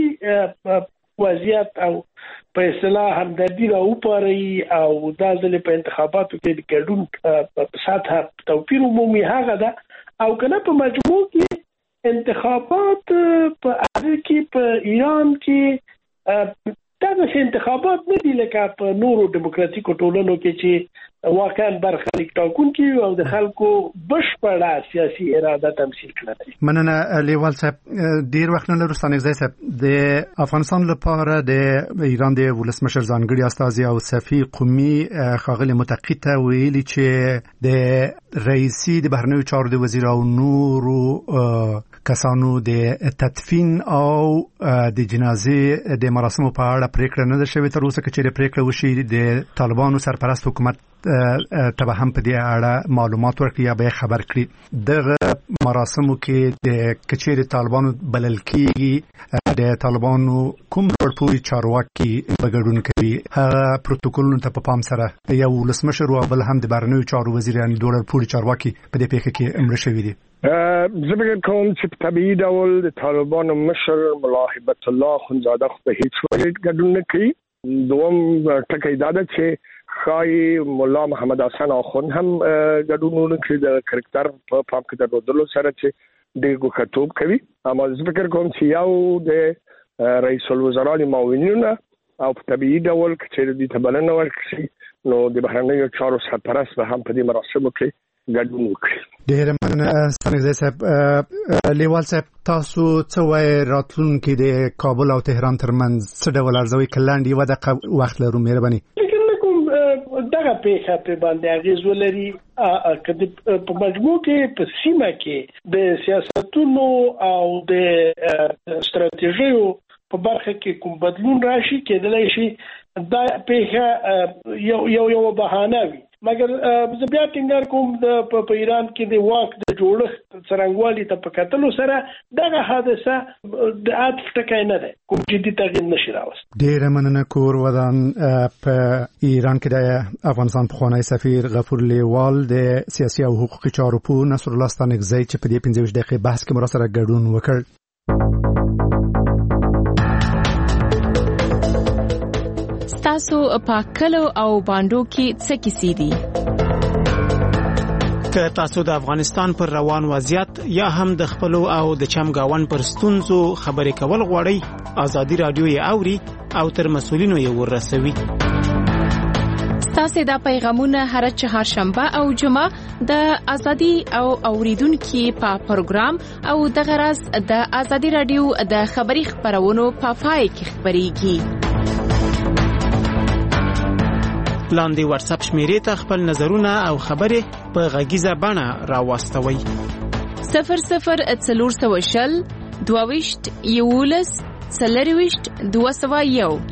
وضعیت او په اصطلاح همدردي راوپاري او دا ځل په انتخاباتو کې د ګډون په سطح توپیر عمومي هغه ده او کنه په مجموع کې انتخابات په هغه کې په ایران کې دا انتخابات نه دي لکه په نورو دیموکراتیکو ټولنو کې چې واقعا برخه لیک ټاکونکي او د خلکو بشپړه سیاسي اراده تمثیل کړي. مننه لیوال صاحب. ډیر وخت نه لرو ستانګزی صاحب د افغانستان لپاره د ایران د ولسمشر ځانګړي استازي او صفي قومي ښاغلي متقي ته ویلي چې د رئیسي د بهرنیو چارو د وزیر او نورو کسانو د تدفین او د جنازې د مراسمو په اړه پریکړه نه ده شوې تر اوسه، چې پریکړه وشي د طالبانو سرپرست حکومت ته به هم په دې اړه معلومات ورکړي یا به خبر کړي. دغه مراسمو کې د کچېرې طالبانو بلل کېږي د طالبانو کوم لوړ پوړي چارواکي به ګډون کوي، هغه پروتوکولونو ته په پام سره یو ولسمشر او بل هم د بهرنیو چارو وزیر یعنې دوه لوړ پوړي چارواکي په دې پیښه کې مړه شوي دي. زه فکر کوم چې په طبیعي ډول د طالبانو مشر ملا هیبت الله خونزاده خو په هیڅ وجه ګډون نه کوي. دوم ټکی دا ده چې ښایي ملا محمد حسن اخوند هم ګډون نه کوي د کرکټر په پام کې درلودلو سره چې ډېر ګوښتوب کوي. اما زه فکر کوم چې یو د رئیس الوزرا معاونینونه او په طبیعي ډول چې دوی ته بلنه ورکړي نو د بهرنیو چارو سرپرست به هم په دې مراسمو کې ګډون وکړي. ډېر مننه ستانګزی صاحب. لیوال صاحب تاسو څه وایي راتلونکي د کابل او تهران ترمنځ څه ډول ارزوي کلاندې یوه دقیقه وخت لرو؟ مهرباني. فکر نه کوم دغه پیښه په باندې اغېز ولري که په مجموع کې په سیمه کې د سیاستونو او د ستراتیژیو په برخه کې کوم بدلون راشي کېدلی شي دا پیښه یو یو یو بهانه وي. مګر زه بیا ټینګار کوم د په ایران کې د واک د جوړښت څرنګوالي ته په کتلو سره دغه حادثه د عاطف ټکی نه ده، کوم جدي تغییر نشي راوست. ډېره مننه. کور ودان په ایران کې د افغانستان پخوانی سفیر غفور لیوال د سیاسي او حقوقي چارو په نصر الله ستانکزی چې په دې پنځه ویشت دقیقې بحث کې مرا سره ګډون وکړ. تاسو په کلو او باندو کې څه کیسې دي؟ که تاسو د افغانستان پر روان وضعیت یا هم د خپلو او د چمګاون پر ستونزو خبرې کول غواړئ، ازادي رادیو یې اوري او تر مسؤلینو یې ورسوي. ستاسو د پیغامونه هر چهارشنبه او جمعه د ازادي او اوریدونکو په پروګرام او د غرض د ازادي رادیو د خبري خبرونو په پای کې خبريږي. لاندې واتس اپ شمیرې ته خپل نظرونه او خبرې په غږیزه بڼه راوستوي. صفر صفر څلور سوه شل دوه ویشت یولس څلرویشت دوه سوه یو